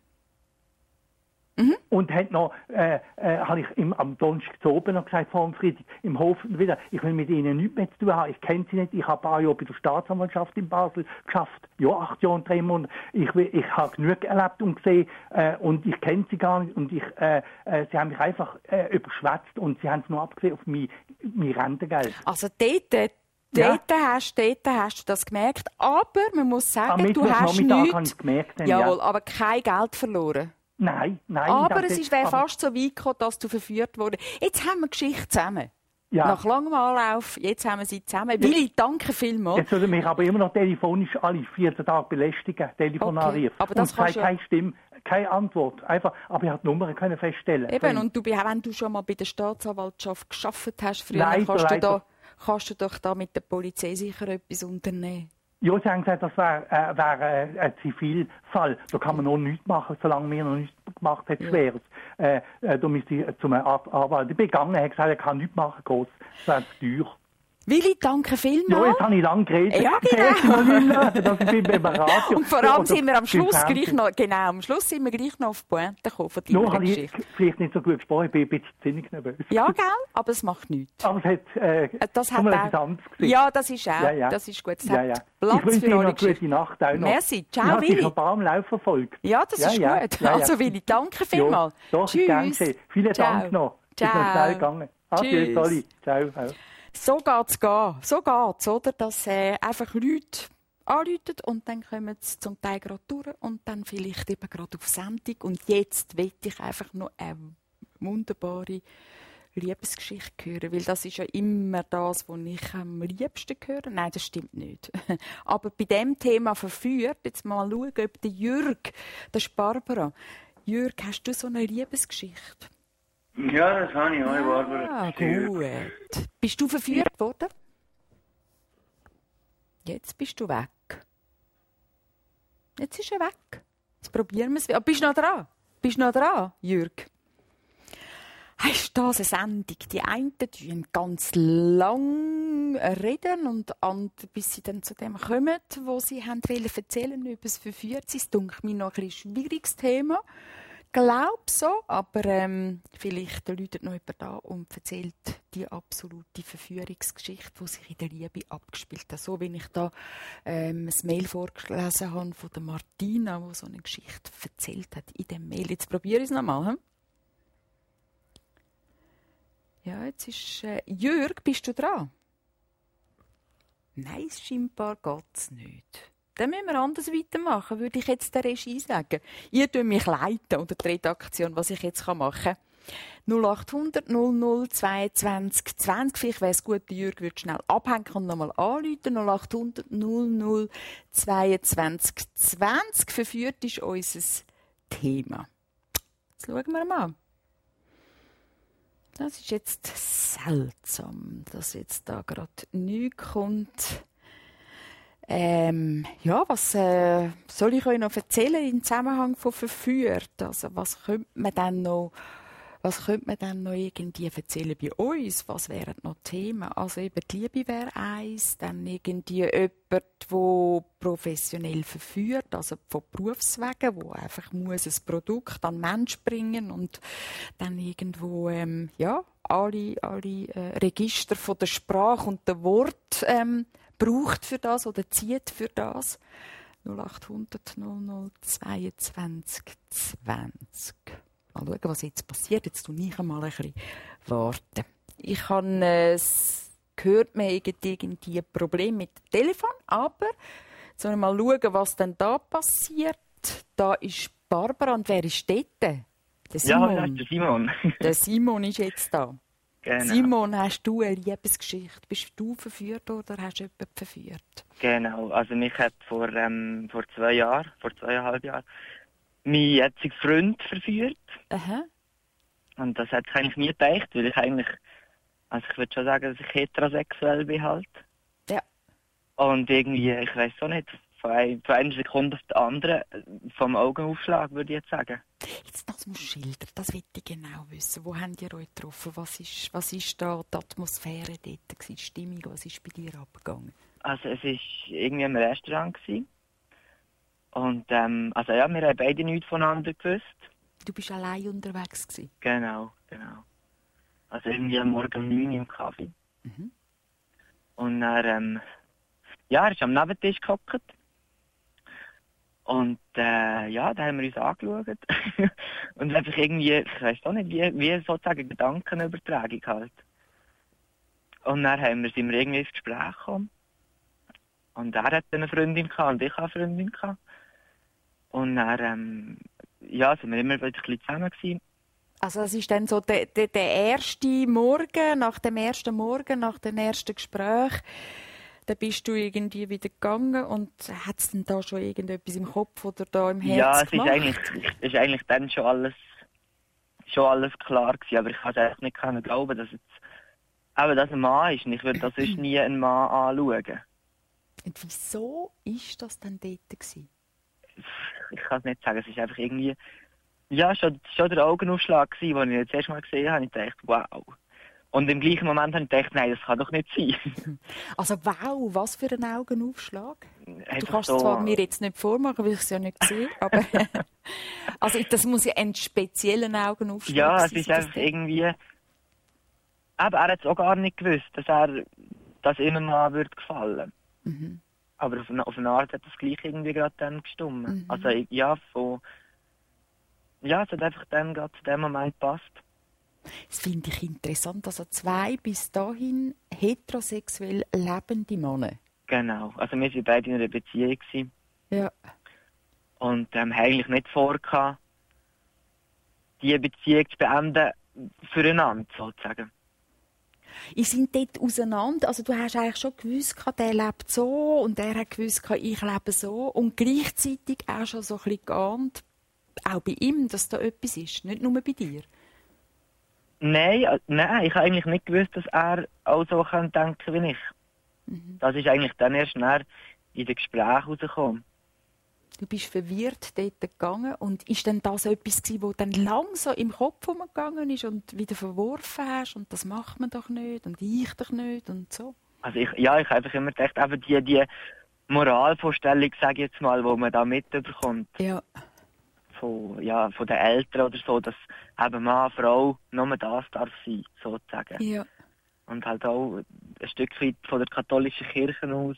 Mhm. Und hat noch, äh, äh, habe ich ihm am Donnerstag zu oben noch gesagt, vor dem Freitag, im Hof wieder, ich will mit ihnen nichts mehr zu tun haben, ich kenne sie nicht, ich habe ein paar Jahre bei der Staatsanwaltschaft in Basel geschafft, ja, acht Jahre und drei Monate, ich, ich habe genug erlebt und gesehen äh, und ich kenne sie gar nicht und ich, äh, äh, sie haben mich einfach äh, überschwätzt und sie haben es nur abgesehen auf mein, mein Rentengeld. Also dort, Dort, ja. hast, dort hast du das gemerkt, aber man muss sagen, Am du hast nichts, gemerkt, dann, jawohl, ja. aber kein Geld verloren. Nein, nein. Aber es wäre fast so weit gekommen, dass du verführt wurdest. Jetzt haben wir die Geschichte zusammen. Ja. Nach langem Anlauf, jetzt haben wir sie zusammen. Willi, danke vielmals. Jetzt sollen mich aber immer noch telefonisch alle vierzehn Tage belästigen, Telefonarieren. Okay, aber das und keine Stimme, keine Antwort. Einfach, aber ich habe die Nummern können feststellen. Eben, und du, wenn du schon mal bei der Staatsanwaltschaft gearbeitet hast, früher, leider, kannst, du leider. da, kannst du doch da mit der Polizei sicher etwas unternehmen. Ja, sie haben gesagt, das wäre äh, wär, äh, ein Zivilfall. Da kann man noch nichts machen, solange wir noch nichts gemacht haben, Schweres. Ja. Äh, äh, da müsste ich zum Anwalt begangen, er hat gesagt, er kann nichts machen, groß. Das wäre teuer. Willi, danke vielmals. Ja, jetzt habe ich lange geredet. Ja, genau. Das ist beim Radio. Und vor allem sind wir am Schluss gleich noch, genau, am Schluss sind wir gleich noch auf die Pointe gekommen von deiner no, Geschichte. Ich vielleicht nicht so gut gesprochen, ich bin ein bisschen zinnig nervös. Ja, gell? Aber es macht nichts. Aber es hat, äh, das hat etwas anderes gesehen. Ja, das ist auch, ja, ja. das ist gut. Es ja, hat ja. Platz ich wünsche für Ihnen eure eine gute Nacht auch noch. Merci, ciao ich Willi. Ich habe ein paar am Lauf verfolgt. Ja, das ja, ist ja, gut. ja, ja. Also Willi, danke vielmals. Ja, doch, Tschüss. Gern geschehen. Vielen ciao. Dank noch. Ciao. Ist noch schnell gegangen. Adieu, Dolly. Ciao. So geht's gehen. So geht's, oder? Dass äh, einfach Leute anrufen und dann kommen sie zum Teil gerade durch und dann vielleicht eben gerade auf Sendung. Und jetzt will ich einfach noch eine wunderbare Liebesgeschichte hören, weil das ist ja immer das, was ich am liebsten höre. Nein, das stimmt nicht. Aber bei dem Thema verführt, jetzt mal schauen, ob der Jürg, das ist Barbara. Jürg, hast du so eine Liebesgeschichte? Ja, das habe ich auch, Barbara. Ah, gut. Bist du verführt worden? Jetzt bist du weg. Jetzt ist er weg. Jetzt probieren wir es wieder. Bist du noch dran? Bist du noch dran, Jürg? Ist das eine Sendung? Die einen reden ganz lang reden und andere, bis sie dann zu dem kommen, wo sie haben wollen erzählen über das Verführtsein. Das dunkelt mir noch ein schwieriges Thema. Glaub so, aber ähm, vielleicht läutet noch jemand da und erzählt die absolute Verführungsgeschichte, die sich in der Liebe abgespielt hat. So wie ich da ähm, ein Mail vorgelesen habe von der Martina, die so eine Geschichte erzählt hat in dem Mail. Jetzt probiere ich es nochmal. Hm? Ja, jetzt ist... Äh, Jürg, bist du dran? Nein, scheinbar geht es nicht. Dann müssen wir anders weitermachen, würde ich jetzt der Regie sagen. Ihr tut mich leiten oder die Redaktion, was ich jetzt machen kann. null acht hundert null null zweiundzwanzig zwanzig. Vielleicht wäre es gut, der Jürg würde schnell abhängen und nochmal anrufen. null acht hundert null null zweiundzwanzig zwanzig. Verführt ist unser Thema. Jetzt schauen wir mal. Das ist jetzt seltsam, dass jetzt da gerade nichts kommt. Ähm, ja, was äh, soll ich euch noch erzählen im Zusammenhang von verführt? Also, was könnte man dann noch, was könnte man dann noch irgendwie erzählen bei uns? Was wären noch Themen? Also eben die Liebe wäre eins, dann irgendwie jemand, der professionell verführt, also von Berufswegen, wo einfach muss ein Produkt an den Mensch bringen und dann irgendwo ähm, ja alle, alle äh, Register von der Sprache und der Wort ähm, braucht für das oder zieht für das. null acht hundert null null zweiundzwanzig zwanzig. Mal schauen, was jetzt passiert. Jetzt tue ich mal ein bisschen warten. Ich habe äh, gehört, man hat irgendwie ein Problem mit dem Telefon, aber jetzt wollen wir mal schauen, was denn da passiert. Da ist Barbara und wer ist dort? Der Simon. Ja, das ist der Simon. Der Simon ist jetzt da. Genau. Simon, hast du eine Liebesgeschichte? Bist du verführt oder hast du jemanden verführt? Genau, also mich hat vor, ähm, vor zwei Jahren, vor zweieinhalb Jahren, mein jetziger Freund verführt. Aha. Und das hätte ich eigentlich nie gedacht, weil ich eigentlich, also ich würde schon sagen, dass ich heterosexuell bin halt. Ja. Und irgendwie, ich weiß auch nicht, von, ein, von einer Sekunde auf die andere, vom Augenaufschlag würde ich jetzt sagen. Jetzt das musst du schildern, das will ich genau wissen. Wo habt ihr euch getroffen? Was ist, was ist da die Atmosphäre dort, die Stimmung, was ist bei dir abgegangen? Also es war irgendwie im Restaurant gewesen. Und ähm, also ja, wir haben beide nichts voneinander gewusst. Du bist allein unterwegs gewesen? Genau, genau. Also irgendwie am Morgen um neun Uhr im Kaffee. Mhm. Und dann, ähm, ja, er ist am Nebentisch gehockt. Und äh, ja, da haben wir uns angeschaut. Und einfach irgendwie, ich weiss auch nicht, wie, wie sozusagen Gedankenübertragung halt. Und dann haben wir, sind wir irgendwie ins Gespräch gekommen. Und er hatte eine Freundin gehabt und ich hatte eine Freundin gehabt. Und dann, ähm, ja, sind wir immer wieder ein bisschen zusammen gewesen. Also das ist dann so der, der, der erste Morgen, nach dem ersten Morgen, nach dem ersten Gespräch, da bist du irgendwie wieder gegangen und hat es denn da schon irgendetwas im Kopf oder da im Herz ja, es gemacht? ist eigentlich, es ist eigentlich dann schon alles, schon alles klar gewesen, aber ich kann es einfach nicht können glauben, dass es eben das ein Mann ist und ich würde das sonst nie einen Mann anschauen. Und wieso ist das denn dort gewesen? Ich kann es nicht sagen, es ist einfach irgendwie, ja, schon, schon der Augenaufschlag gewesen, als ich ihn das erste Mal gesehen habe, ich dachte, wow. Und im gleichen Moment habe ich gedacht, nein, das kann doch nicht sein. Also wow, was für ein Augenaufschlag. Einfach du kannst so, es zwar mir jetzt nicht vormachen, weil ich es ja nicht sehe, aber also das muss ja ein spezieller Augenaufschlag ja, sein. es ist einfach irgendwie, aber er hat es auch gar nicht gewusst, dass er, dass ihm ein Mann würde gefallen. Mhm. Aber auf eine, auf eine Art hat das gleich irgendwie gerade dann gestimmt. Mhm. Also ja, von, ja, es hat einfach dann gerade zu dem Moment gepasst. Das finde ich interessant. Also zwei bis dahin heterosexuell lebende Männer. Genau. Also wir waren beide in einer Beziehung gewesen. Ja. Und ähm, haben eigentlich nicht vor, diese Beziehung zu beenden füreinander, sozusagen. Ihr seid dort auseinander. Also du hast eigentlich schon gewusst, der lebt so und er hat gewusst, ich lebe so. Und gleichzeitig auch schon so ein bisschen geahnt, auch bei ihm, dass da etwas ist. Nicht nur bei dir. Nein, äh, nein, ich habe eigentlich nicht gewusst, dass er auch so denken kann wie ich. Mhm. Das ist eigentlich dann erst näher in den Gesprächen rausgekommen. Du bist verwirrt dort gegangen und ist denn das etwas gewesen, wo dann langsam im Kopf umgegangen ist und wieder verworfen hast und das macht man doch nicht und ich doch nicht und so? Also ich, ja, ich habe einfach immer gedacht, eben die, die Moralvorstellung, sage ich jetzt mal, die man da mitbekommt. Ja. Von, ja, von den Eltern oder so, dass eben Mann, Frau nur das darf sein, sozusagen. Ja. Und halt auch ein Stück weit von der katholischen Kirche aus.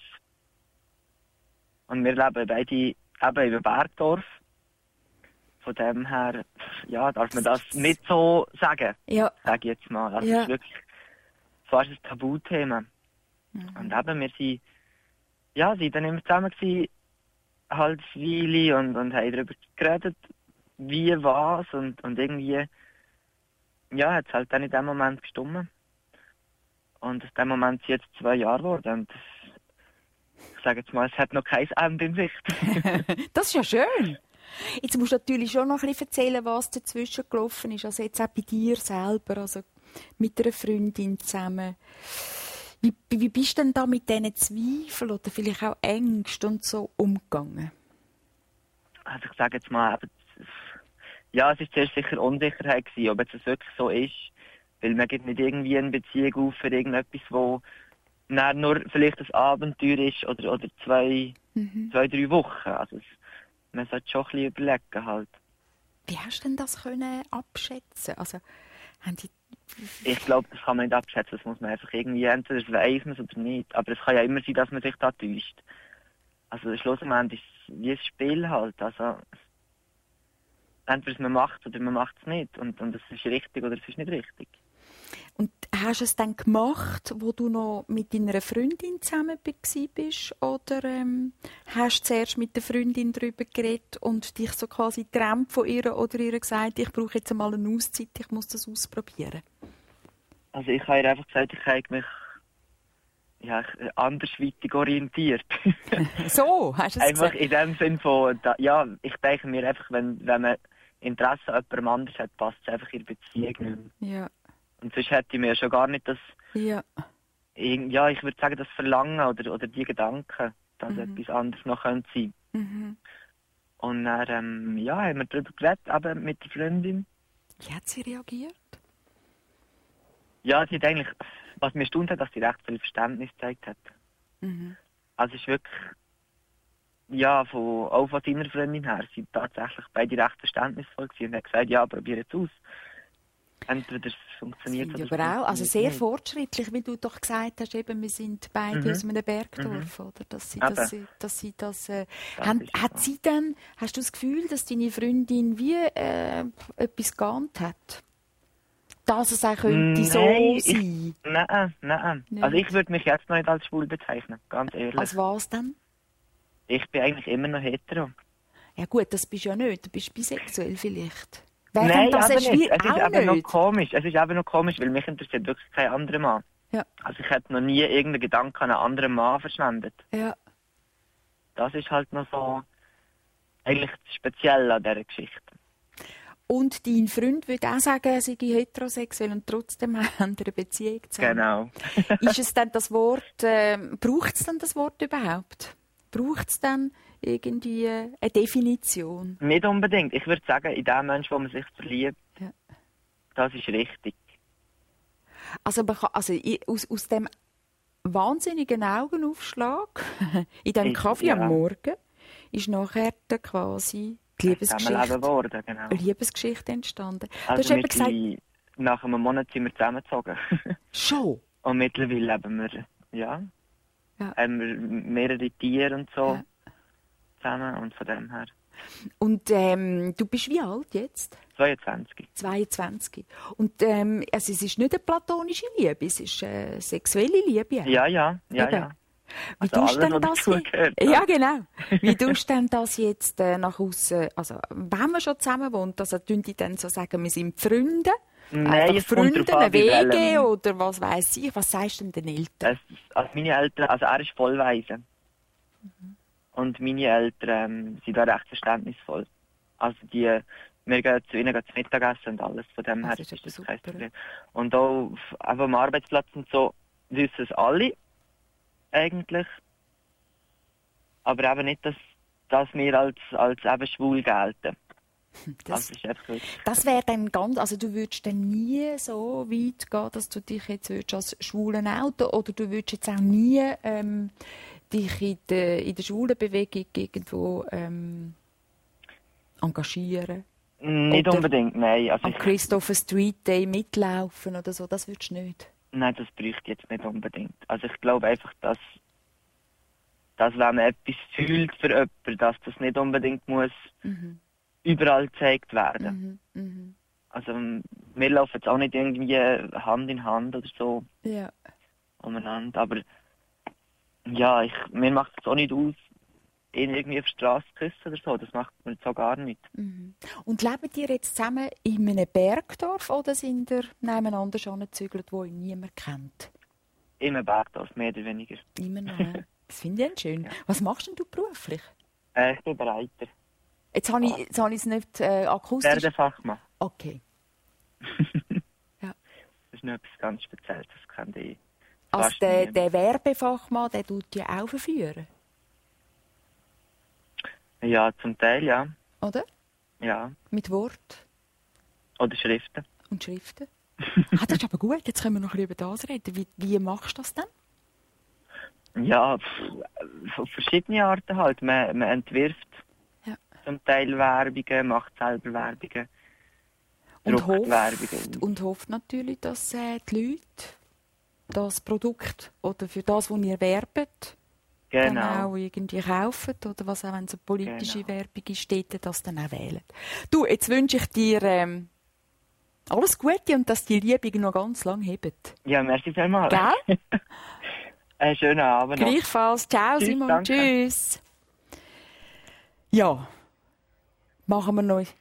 Und wir leben beide eben in Bergdorf. Von dem her, ja, darf man das nicht so sagen, ja. sage ich jetzt mal. Also ja. es ist wirklich fast ein Tabuthema. Mhm. Und eben, wir sind, ja, sind dann immer zusammen gewesen, halt Weile und, und haben darüber geredet, wie, was und, und irgendwie, ja, hat es halt dann in dem Moment gestimmt. Und aus dem Moment sind jetzt zwei Jahre geworden und ich sage jetzt mal, es hat noch kein Ende in Sicht. Das ist ja schön. Jetzt musst du natürlich schon noch ein bisschen erzählen, was dazwischen gelaufen ist. Also jetzt auch bei dir selber, also mit einer Freundin zusammen. Wie, wie bist du denn da mit diesen Zweifeln oder vielleicht auch Ängsten und so umgegangen? Also ich sage jetzt mal, ja, es war zuerst sicher Unsicherheit gewesen, ob es wirklich so ist. Weil man gibt nicht irgendwie eine Beziehung auf für irgendetwas, wo nur vielleicht ein Abenteuer ist oder, oder zwei, mhm. zwei, drei Wochen. Also es, man sollte schon ein bisschen überlegen halt. Wie hast du denn das können abschätzen? Also, haben die ich glaube, das kann man nicht abschätzen. Das muss man einfach irgendwie, entweder weiss man es oder nicht. Aber es kann ja immer sein, dass man sich da täuscht. Also schlussendlich ist es wie ein Spiel halt. Also, entweder man macht es oder man macht es nicht. Und, und es ist richtig oder es ist nicht richtig. Und hast du es dann gemacht, wo du noch mit deiner Freundin zusammen warst? Oder ähm, hast du zuerst mit der Freundin darüber geredet und dich so quasi getrennt von ihr oder ihr gesagt, ich brauche jetzt einmal eine Auszeit, ich muss das ausprobieren? Also ich habe ihr einfach gesagt, ich habe mich ja, andersweitig orientiert. So, hast du es Einfach gesagt? in dem Sinn von, da, ja, ich denke mir einfach, wenn, wenn man Interesse an jemandem anders hat, passt es einfach in der Beziehung nicht mehr. Ja. Und sonst hätte ich mir schon gar nicht das, Ja. ja, ich würde sagen, das Verlangen oder, oder die Gedanken, dass Mhm. etwas anderes noch sein könnte. Mhm. Und dann, ähm, ja, haben wir darüber geredet, eben mit der Freundin. Wie hat sie reagiert? Ja, sie hat eigentlich, was mir stund hat, dass sie recht viel Verständnis gezeigt hat. Mhm. Also es ist wirklich, ja, von, auch von deiner Freundin her, sie waren tatsächlich beide recht verständnisvoll gewesen und hat gesagt, ja, probier es aus. Entweder es funktioniert Finde oder ich aber auch, also sehr nicht. fortschrittlich, wie du doch gesagt hast, eben, wir sind beide Mhm. aus einem Bergdorf, Mhm. oder? Dass sie, Eben. dass sie, dass sie das, äh, Das haben, ist hat so. sie dann, hast du das Gefühl, dass deine Freundin wie äh, etwas geahnt hat? Dass es auch könnte so Nein, ich- sein? Nein, nein. Nicht? Also ich würde mich jetzt noch nicht als schwul bezeichnen, ganz ehrlich. Als was denn? Ich bin eigentlich immer noch hetero. Ja gut, das bist du ja nicht, du bist bisexuell vielleicht. Wäre Nein, denn das aber ein nicht. Schwier- Es ist auch eben noch nicht? komisch. Es ist eben noch komisch, weil mich interessiert wirklich kein anderer Mann. Ja. Also ich hätte noch nie irgendeinen Gedanken an einen anderen Mann verschwendet. Ja. Das ist halt noch so eigentlich speziell an dieser Geschichte. Und dein Freund würde auch sagen, er sei heterosexuell und trotzdem haben wir eine Beziehung zusammen. Genau. Ist es dann das Wort, äh, braucht es dann das Wort überhaupt? Braucht es dann irgendwie eine Definition? Nicht unbedingt. Ich würde sagen, in dem Menschen, wo man sich verliebt, Ja. das ist richtig. Also, man kann, also ich- aus, aus dem wahnsinnigen Augenaufschlag in dem Ich- Kaffee ja. am Morgen ist nachher dann quasi die Zusammenleben Liebesgeschichte, worden, genau. eine Liebesgeschichte entstanden. Du hast Also eben wir gesagt, sind, nach einem Monat sind wir zusammengezogen. schon. Und mittlerweile leben wir, ja, Ja. haben wir mehrere Tiere und so Ja. zusammen und von dem her. Und ähm, du bist wie alt jetzt? zweiundzwanzig. zweiundzwanzig. Und ähm, also es ist nicht eine platonische Liebe, es ist eine sexuelle Liebe. Ja, ja, ja, Eben. ja. Wie Also tust alles, denn was das dazugehört, je- ja. Ja, genau. Wie tust du denn das jetzt äh, nach außen? Also, wenn man schon zusammen wohnt, also tun die dann so sagen, wir sind Freunde? Nein, Einfach es kommt Freunde, drauf an, eine bei W G welchem. oder was weiß ich? Was sagst du denn den Eltern? Es, also meine Eltern, also er ist vollweise. Und meine Eltern ähm, sind da recht verständnisvoll. Also die, wir gehen zu ihnen gehen zu Mittagessen und alles, von dem her Also, ist das das ist kein super. Problem. Und auch auf, auch am Arbeitsplatz und so wissen es alle, eigentlich. Aber eben nicht, dass, dass wir als, als eben schwul gelten. Das, Also ist einfach wirklich, das wäre dann ganz, also du würdest dann nie so weit gehen, dass du dich jetzt würdest als schwulen Auto oder du würdest jetzt auch nie ähm, dich in der, in der schwulen Bewegung irgendwo ähm, engagieren. nicht Oder unbedingt, nein. Also Am ich, Christopher Street Day mitlaufen oder so, das würdest du nicht. nein, das bräuchte ich jetzt nicht unbedingt. Also ich glaube einfach, dass, dass wenn man etwas fühlt für jemanden, dass das nicht unbedingt muss Mhm. überall gezeigt werden. Mhm. Mhm. Also wir laufen jetzt auch nicht irgendwie Hand in Hand oder so Ja. umeinander, aber ja, ich, mir macht es auch nicht aus, ihn irgendwie auf die Straße zu küssen oder so, das macht man so gar nicht. Mhm. Und leben ihr jetzt zusammen in einem Bergdorf oder sind ihr nebeneinander schon gezügelt, wo ihn niemand kennt? Immer Bergdorf, mehr oder weniger. Immer noch. He? Das finde ich dann schön. Ja. Was machst denn du beruflich? Äh, ich bin Bereiter. Jetzt habe ich, jetzt habe ich es nicht äh, akustisch. Pferdefachmann. Okay. Ja. Das ist noch etwas ganz Spezielles, das kennt ich. Also fast der, niemand. der Werbefachmann, der tut ja auch verführen, Ja, zum Teil, ja. oder? Ja. Mit Wort Oder Schriften. und Schriften. Ah, das ist aber gut, jetzt können wir noch ein bisschen über das reden. Wie, wie machst du das denn? Ja, pff, auf verschiedene Arten halt. Man, man entwirft Ja. zum Teil Werbungen, macht selber Werbungen, Und druckt hofft, Werbungen. und hofft natürlich, dass äh, die Leute das Produkt oder für das, was ihr werbt, Genau. dann auch irgendwie kaufen oder was auch, wenn so politische Genau. Werbung ist, dort das dann auch wählen. Du, jetzt wünsche ich dir ähm, alles Gute und dass die Liebe noch ganz lang hebt. Ja, merci vielmals. Gell? Einen schönen Abend noch. Gleichfalls. Ciao, Tschüss, Simon. danke. Tschüss. Ja, machen wir noch.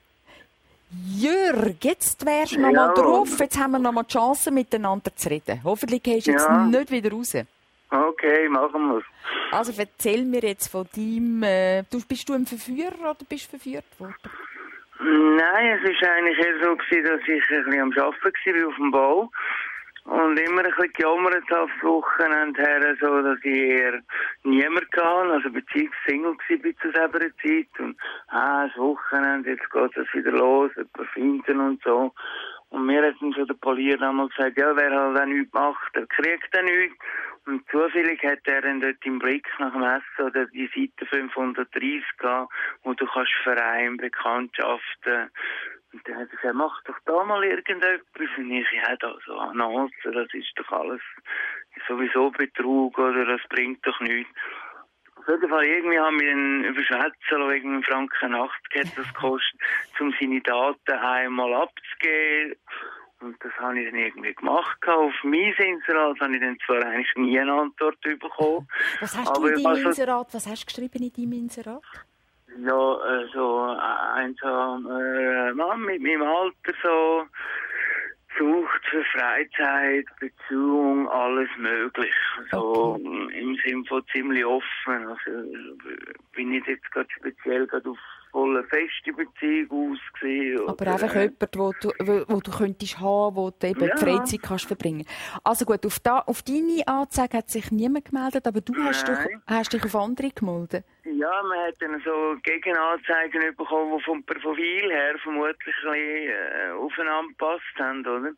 Jürg, jetzt wärst du noch mal Ja. drauf. Jetzt haben wir noch mal die Chance, miteinander zu reden. Hoffentlich gehst du jetzt Ja. nicht wieder raus. Okay, machen wir's. Also erzähl mir jetzt von deinem... Äh, du, bist du ein Verführer oder bist du verführt worden? Nein, es war eigentlich eher so, gewesen, dass ich ein bisschen am Arbeiten war auf dem Bau. Und immer ein bisschen gejammert habe aufs Wochenende her, so, dass ich eher niemand hatte, also beziehungsweise Single war zu selber Zeit. Und, ah, das Wochenende, jetzt geht es wieder los, ein paar Finden und so. Und mir hat dann schon der Polier einmal gesagt, ja, wer halt auch nichts macht, der kriegt auch nichts. Und zufällig hat er dann dort im Blick nach dem Essen oder die Seite fünfhundertdreißig gehabt, wo du kannst Vereine, Bekanntschaften. Und dann hat er gesagt, mach doch da mal irgendetwas. Und ich, ja, da so Annoncen, das ist doch alles sowieso Betrug, oder das bringt doch nichts. Auf jeden Fall, irgendwie haben wir dann überschwätzen, wegen einem Franken achtzig hat das gekostet, um seine Daten einmal abzugeben. Und das habe ich dann irgendwie gemacht. Auf mein Inserat habe ich dann zwar eigentlich nie eine Antwort bekommen. Was hast aber du in deinem also, Inserat? Was hast du geschrieben in deinem Inserat? Ja, äh, so ein äh, Mann mit meinem Alter so sucht für Freizeit, Beziehung, alles möglich. So Okay. im Sinne von ziemlich offen. Also bin ich jetzt gerade speziell gerade auf volle feste Beziehung ausgesehen. Aber oder, einfach äh, jemand, wo du, wo, wo du könntest haben, wo du eben Ja. die Freizeit kannst verbringen. Also gut, auf, da, auf deine Anzeige hat sich niemand gemeldet, aber du hast dich, Nein. hast dich auf andere gemeldet. Ja, man hat dann so Gegenanzeigen bekommen, die vom Profil her vermutlich ein bisschen äh, aufeinander gepasst haben, oder?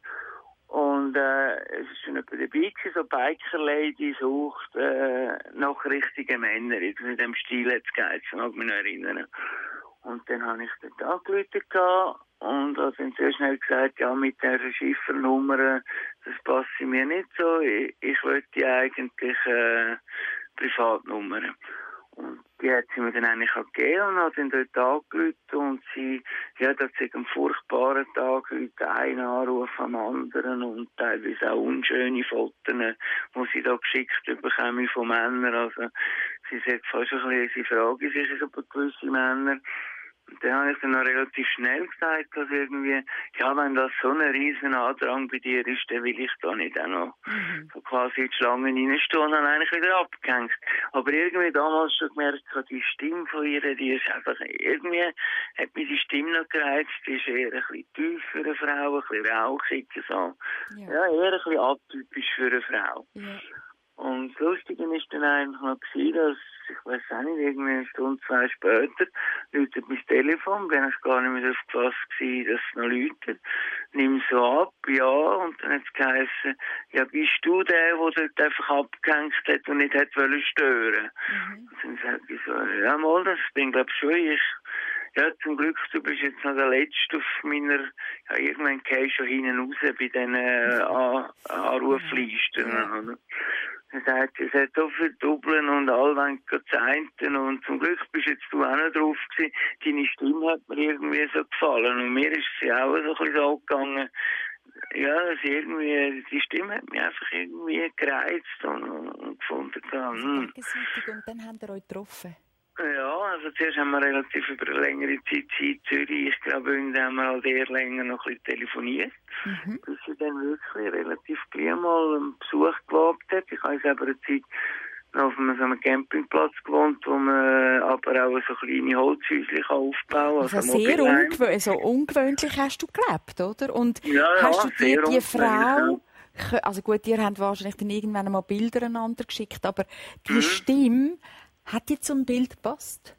Und äh, es ist schon etwa dabei gewesen, so Biker-Lady sucht äh, nach richtigen Männern. Irgendwie in dem Stil hat es geheißen, mag mich noch erinnern. Und dann habe ich dort angerufen und habe dann sehr schnell gesagt, ja, mit dieser Schiffernummer, das passt mir nicht so. Ich, ich wollte eigentlich äh, Privatnummern. Und die hat sie mir dann eigentlich auch gegeben und hat dann dort angerufen und sie, ja, das ist ein furchtbarer Tag, heute ein Anruf am anderen und teilweise auch unschöne Fotos, die sie da geschickt bekommen von Männern. Also, sie sagt fast ein bisschen, sie fragen sich über gewisse Männer. Und dann habe ich dann noch relativ schnell gesagt, dass irgendwie, ja, wenn das so ein riesen Andrang bei dir ist, dann will ich da nicht auch noch Mhm. so quasi in die Schlange reinstehen und dann eigentlich wieder abgehängt. Aber irgendwie damals schon gemerkt, die Stimme von ihr, die ist einfach, irgendwie hat mich die Stimme noch gereizt, die ist eher ein bisschen tief für eine Frau, ein bisschen rauchig, so. Ja. Ja, eher ein bisschen atypisch für eine Frau. Ja. Und das Lustige ist dann einfach noch gewesen, dass, ich weiß auch nicht, irgendwie eine Stunde, zwei später, läutet mein Telefon, bin ich gar nicht mehr aufgefasst gewesen, dass es noch läutet. Nimm so ab, ja, und dann hat es geheißen, ja, bist du der, der dort einfach abgehängt hat und nicht hat wollen stören? Mhm. Und dann sage ich so, ja, mal, das bin, glaube ich, schon ich. Ja, zum Glück, du bist jetzt noch der Letzte auf meiner, ja, irgendwann gehst du schon hinten raus bei diesen äh, An- Anruflisten, oder? Er sagt, es hat so viel Doppeln und alle wollen gerade das eine und zum Glück bist jetzt du auch noch drauf gewesen. Deine Stimme hat mir irgendwie so gefallen und mir ist sie auch so ein bisschen so gegangen. Ja, dass irgendwie, die Stimme hat mich einfach irgendwie gereizt und, und gefunden. Hm. Gegenseitig und dann habt ihr euch getroffen. Ja, also zuerst haben wir relativ über eine längere Zeit Zeit Zürich. Ich glaube, irgendwann haben wir halt eher länger noch ein bisschen telefoniert. Mhm. Bis sie dann wirklich relativ gleich mal einen Besuch gewagt hat. Ich habe selber eine Zeit noch auf einem, so einem Campingplatz gewohnt, wo man aber auch so kleine Holzhäuschen aufbauen kann. Also Also sehr Mobilheim. ungewöhnlich, so ungewöhnlich hast du gelebt, oder? Und Ja, ja, hast du dir sehr die Frau, ungewöhnlich, also gut, ihr habt wahrscheinlich dann irgendwann mal Bilder einander geschickt, aber die Mhm. Stimme, hat die zum Bild gepasst?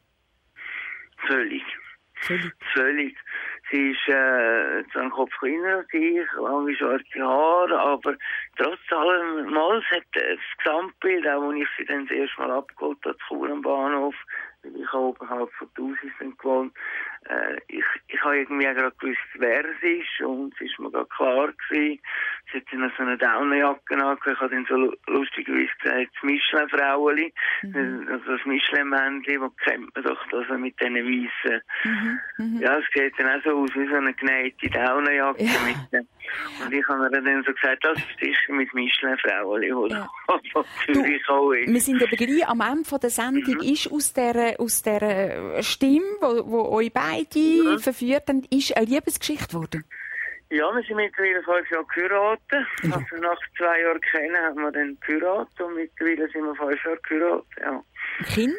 Völlig. Völlig. Völlig. Sie ist äh, zwar ein Kopf kleiner als ich, lange schwarze Haare, aber trotz allem, mal hat das Gesamtbild, auch als ich sie dann das erste Mal abgeholt habe, zu Chur am Bahnhof, weil ich oberhalb von Tausend gewohnt, äh, ich, ich habe irgendwie auch gerade gewusst, wer es ist, und es ist mir gerade klar gewesen. Sie hat dann noch so eine Daunenjacke angehabt. Ich habe dann so lustigerweise gesagt, das Michelin-Fraueli, mhm. also das Michelin-Männchen, das kennt man doch, also mit diesen weißen. Mhm. Mhm. Ja, es sieht dann auch so aus wie so eine genähte Daunenjacke. Ja. Mit dem. Und ich habe mir dann so gesagt, das ist sicher mit Michelin-Fraueli, oder? Ja. Natürlich auch ist. Wir sind aber gleich am Ende von der Sendung, mhm. ist aus dieser, aus dieser Stimme, wo, wo euch beide mhm. verführt haben, ist eine Liebesgeschichte geworden? Ja, wir sind mittlerweile fünf Jahre geheiratet. Mhm. Also nach zwei Jahren kennen haben wir dann geheiratet und mittlerweile sind wir fünf Jahre geheiratet, ja. Kind?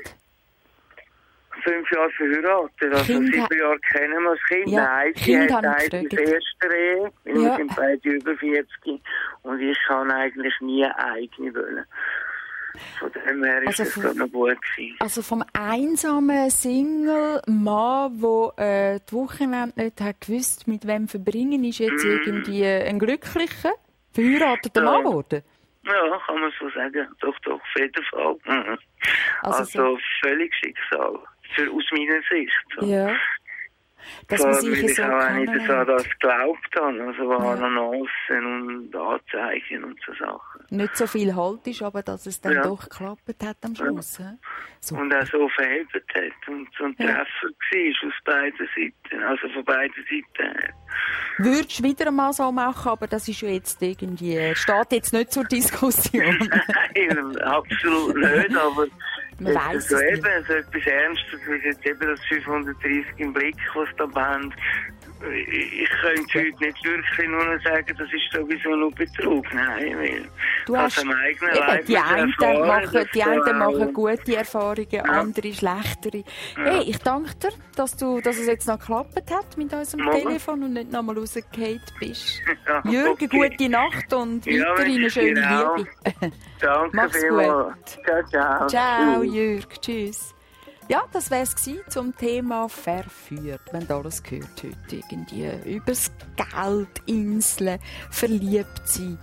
Fünf Jahre verheiratet, also kind sieben Jahre kennen wir das Kind. Ja, Nein, sie kind hat eigentlich das erste Ehe, weil ja. wir sind beide über vierzig und ich kann eigentlich nie eine eigene wollen. Von dem her ist es also noch gut gewesen. Also vom einsamen Single-Mann, der äh, die Wochenende nicht hat gewusst, mit wem verbringen, ist jetzt mm. irgendwie ein glücklicher, verheirateter ja. Mann geworden? Ja, kann man so sagen. Doch, doch, auf jeden Fall. Mhm. Also, also so völlig Schicksal. Für, aus meiner Sicht. So. Ja. Dass so, man sich weil ich so auch nicht so an das geglaubt habe. Also ja. Annoncen und Anzeichen und so Sachen. Nicht so viel halt ist, aber dass es dann ja. doch geklappt hat am Schluss. Ja. Und auch so verhebt hat und so ein ja. Treffer war aus beiden Seiten. Also von beiden Seiten her. Würdest du wieder einmal so machen, aber das ist ja jetzt irgendwie, steht jetzt nicht zur Diskussion. Nein, absolut nicht, aber man weiss so es eben, so etwas Ernstes, wie jetzt eben das fünfhundertdreißig im Blick, was da band. Ich könnte heute nicht wirklich nur noch sagen, das ist sowieso nur Betrug. Nein, weil du hast am eigenen eben, Leib die einen machen, die einen so machen gute Erfahrungen, ja. andere schlechtere. Ja. Hey, ich danke dir, dass, du, dass es jetzt noch geklappt hat mit unserem Morgen. Telefon und nicht nochmal rausgefallen bist. Ja, Jürgen, okay. gute Nacht und Ja, weiterhin eine schöne genau. Liebe. Danke Mach's vielmals. gut. Ciao, ciao. Ciao, Jürg. Tschüss. Ja, das war es zum Thema verführt. Wir haben alles gehört heute. Irgendwie übers Geld, Inseln, verliebt sein.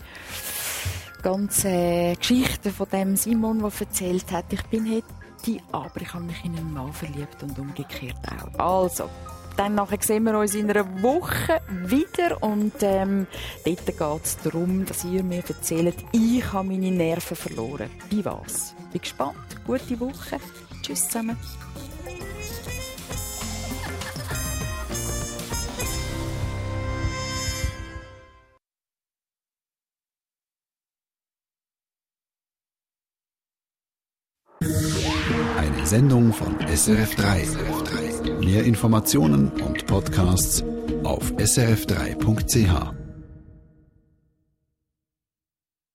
Ganze Geschichten von dem Simon, der erzählt hat, ich bin Hetty, aber ich habe mich in einen Mann verliebt und umgekehrt auch. Also, dann nachher sehen wir uns in einer Woche wieder und ähm, dort geht es darum, dass ihr mir erzählt, ich habe meine Nerven verloren. Bei was? Bin gespannt. Gute Woche. Tschüss zusammen. Eine Sendung von S R F drei. Mehr Informationen und Podcasts auf s r f drei punkt c h.